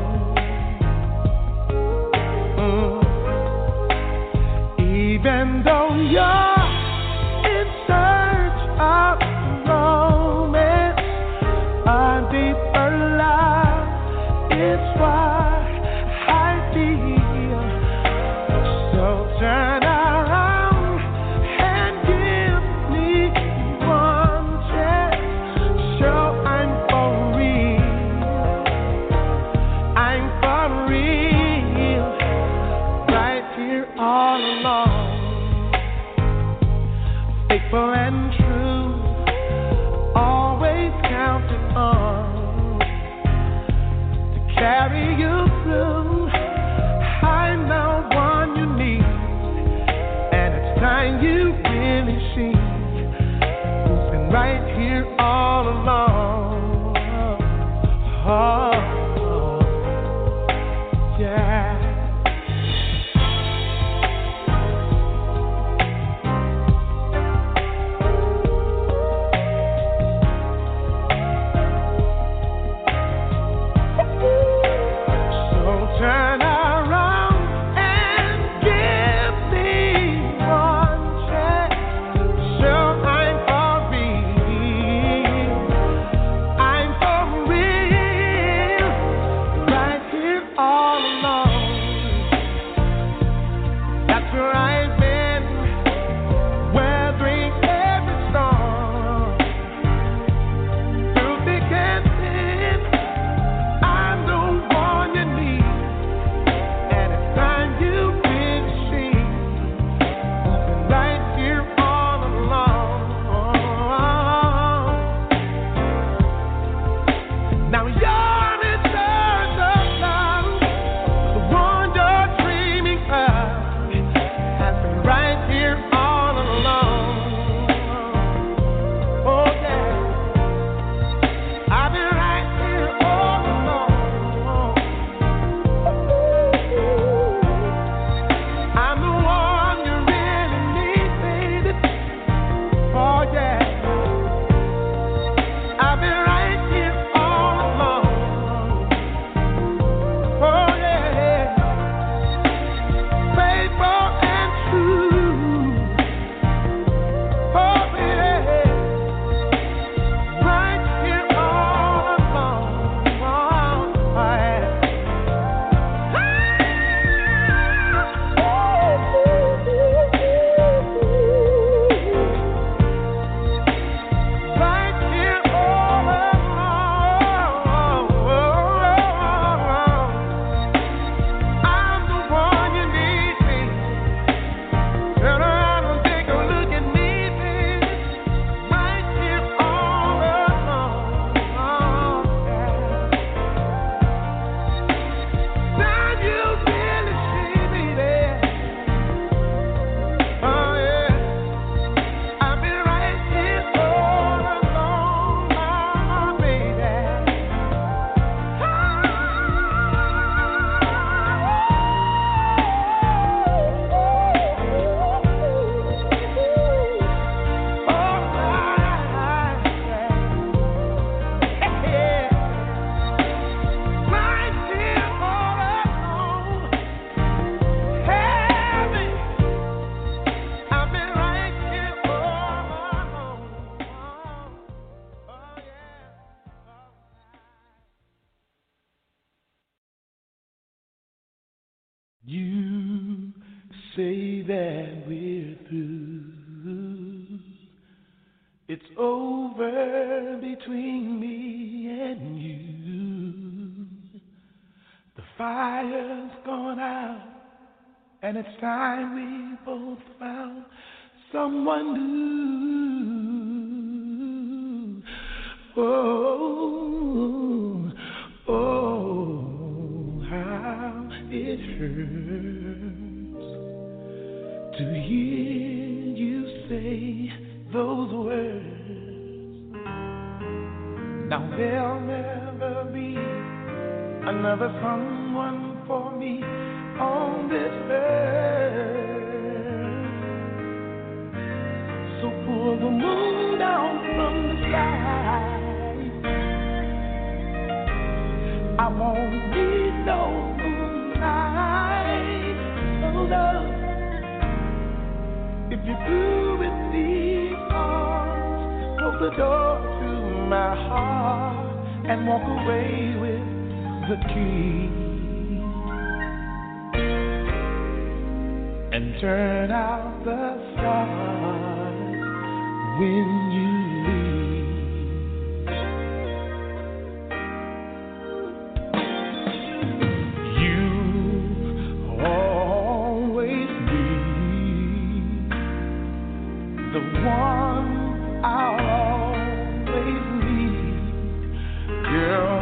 Even though you're in search of romance, a deeper love is what I feel. So turn around and give me one chance. Show I'm for real. I'm for real. Right here all along. Faithful and true, always counted on to carry you through. I'm the one you need, and it's time you really see who's been right here all along. Oh, yeah. Turn around and give me one chance. Sure, I'm for real. I'm for real. Right here all along. That's where I've been, weathering every storm. Through thick and thin, I'm the one you need. You say that we're through. It's over between me and you. The fire's gone out, and it's time we both found someone new. Oh, oh, how it hurts to hear you say those words. Now there'll never be another someone for me on this earth. So pull the moon down from the sky. I won't need no moonlight. Oh no. If you're through with these arms, close the door to my heart and walk away with the key, and turn out the stars when you leave. You always be the one I'll always need, girl.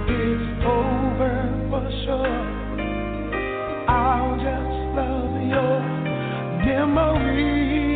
Sure, I'll just love your memory.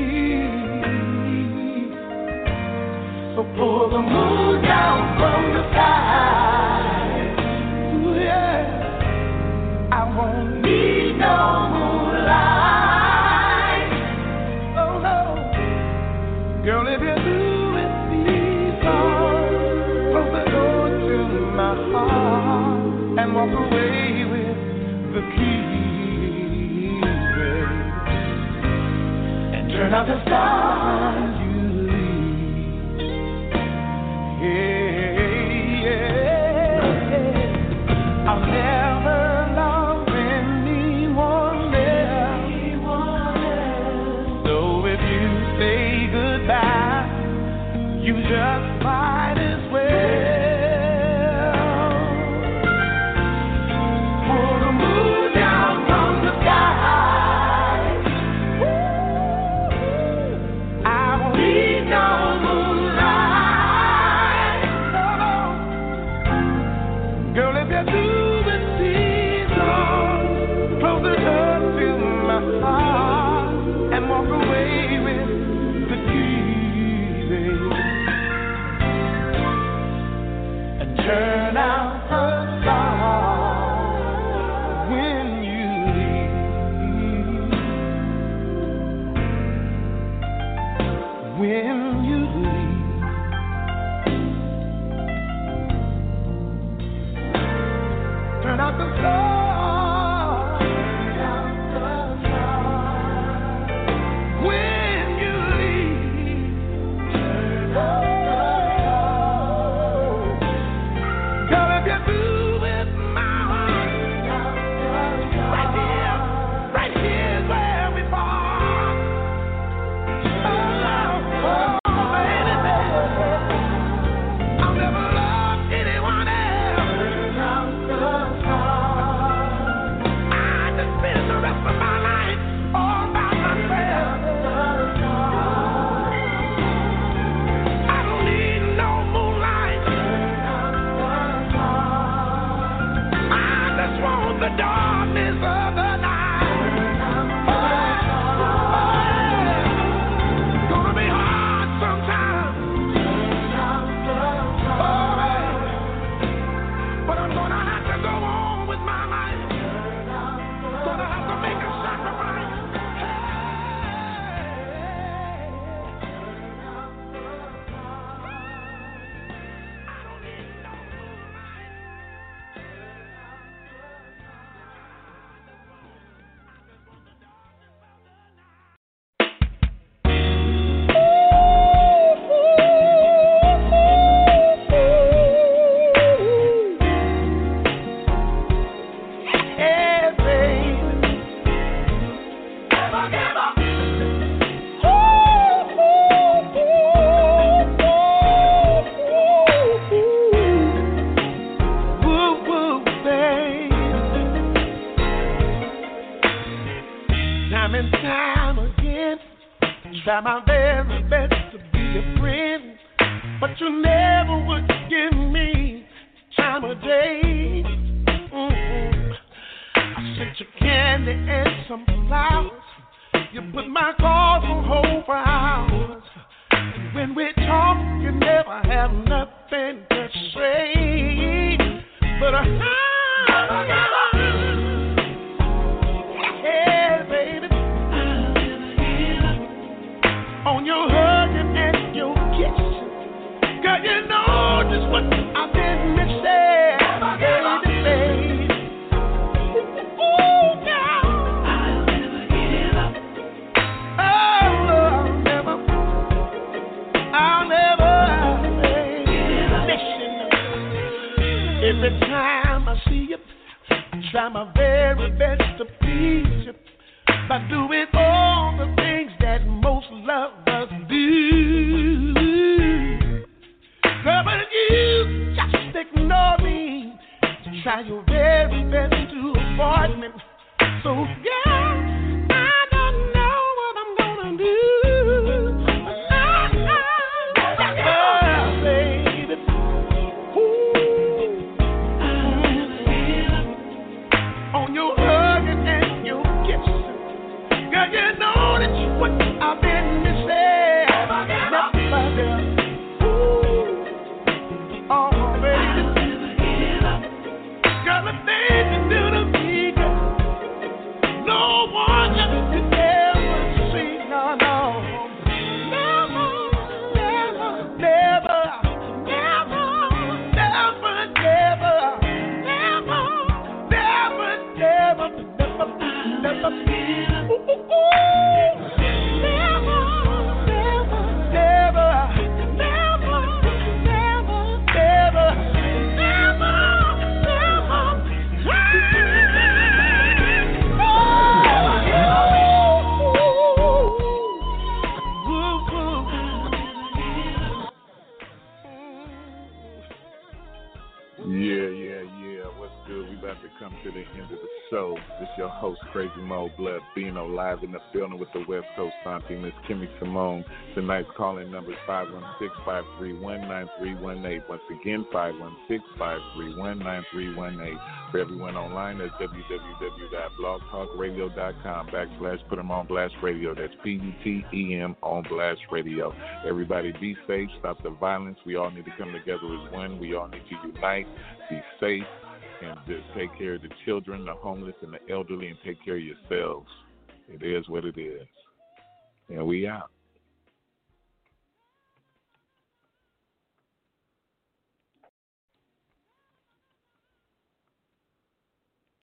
So pull the moon down from the sky. Ooh, yeah. I won't need no moonlight. Oh no, girl, if you're through with these songs, close the door to my heart and walk away with the keys, babe, and turn out the stars you leave. Yeah, yeah. I'll never love anyone else. So if you say goodbye, you just might as well. try my very best to be a friend, but you never would give me time of day. I sent you candy and some flowers. You put my calls on hold for hours. And when we talk, you never have nothing to say. But hey, baby, on your hugging and your kissing, girl, you know just what I've been missing, baby. Ooh, girl, I'll never give up. Oh, I'll never listen. Every time I see you, I try my very best to please you by doing all the things that most lovers do. Girl, but you just ignore me. You try your very best to avoid me. So, yeah, I don't know what I'm gonna do. Baby. Ooh. On your hugging and your kissing, girl, you know that's what I've been missing. Never, girl. Ooh. Oh, baby. Girl, the things you do to me, girl, no one else could ever see. No, no. Never, never, never, never, never, never, never, never, never, never. Ooh, ooh, ooh. Never, never, never, never, never, never, Yeah. What's good? We about to come to the end of the show. This your host, Crazy Mo Blood Bino, live in the building with the West Coast auntie, Miss Kimmy Simone. Tonight's calling number is 516-531-9318. Once again, 516-531-9318. For everyone online, that's www.blogtalkradio.com/ put them on Blast Radio. That's PUTEM on Blast Radio. Everybody be safe. Stop the violence. We all need to come together as one. We all need to unite. Be safe. And just take care of the children, the homeless, and the elderly, and take care of yourselves. It is what it is. And we out.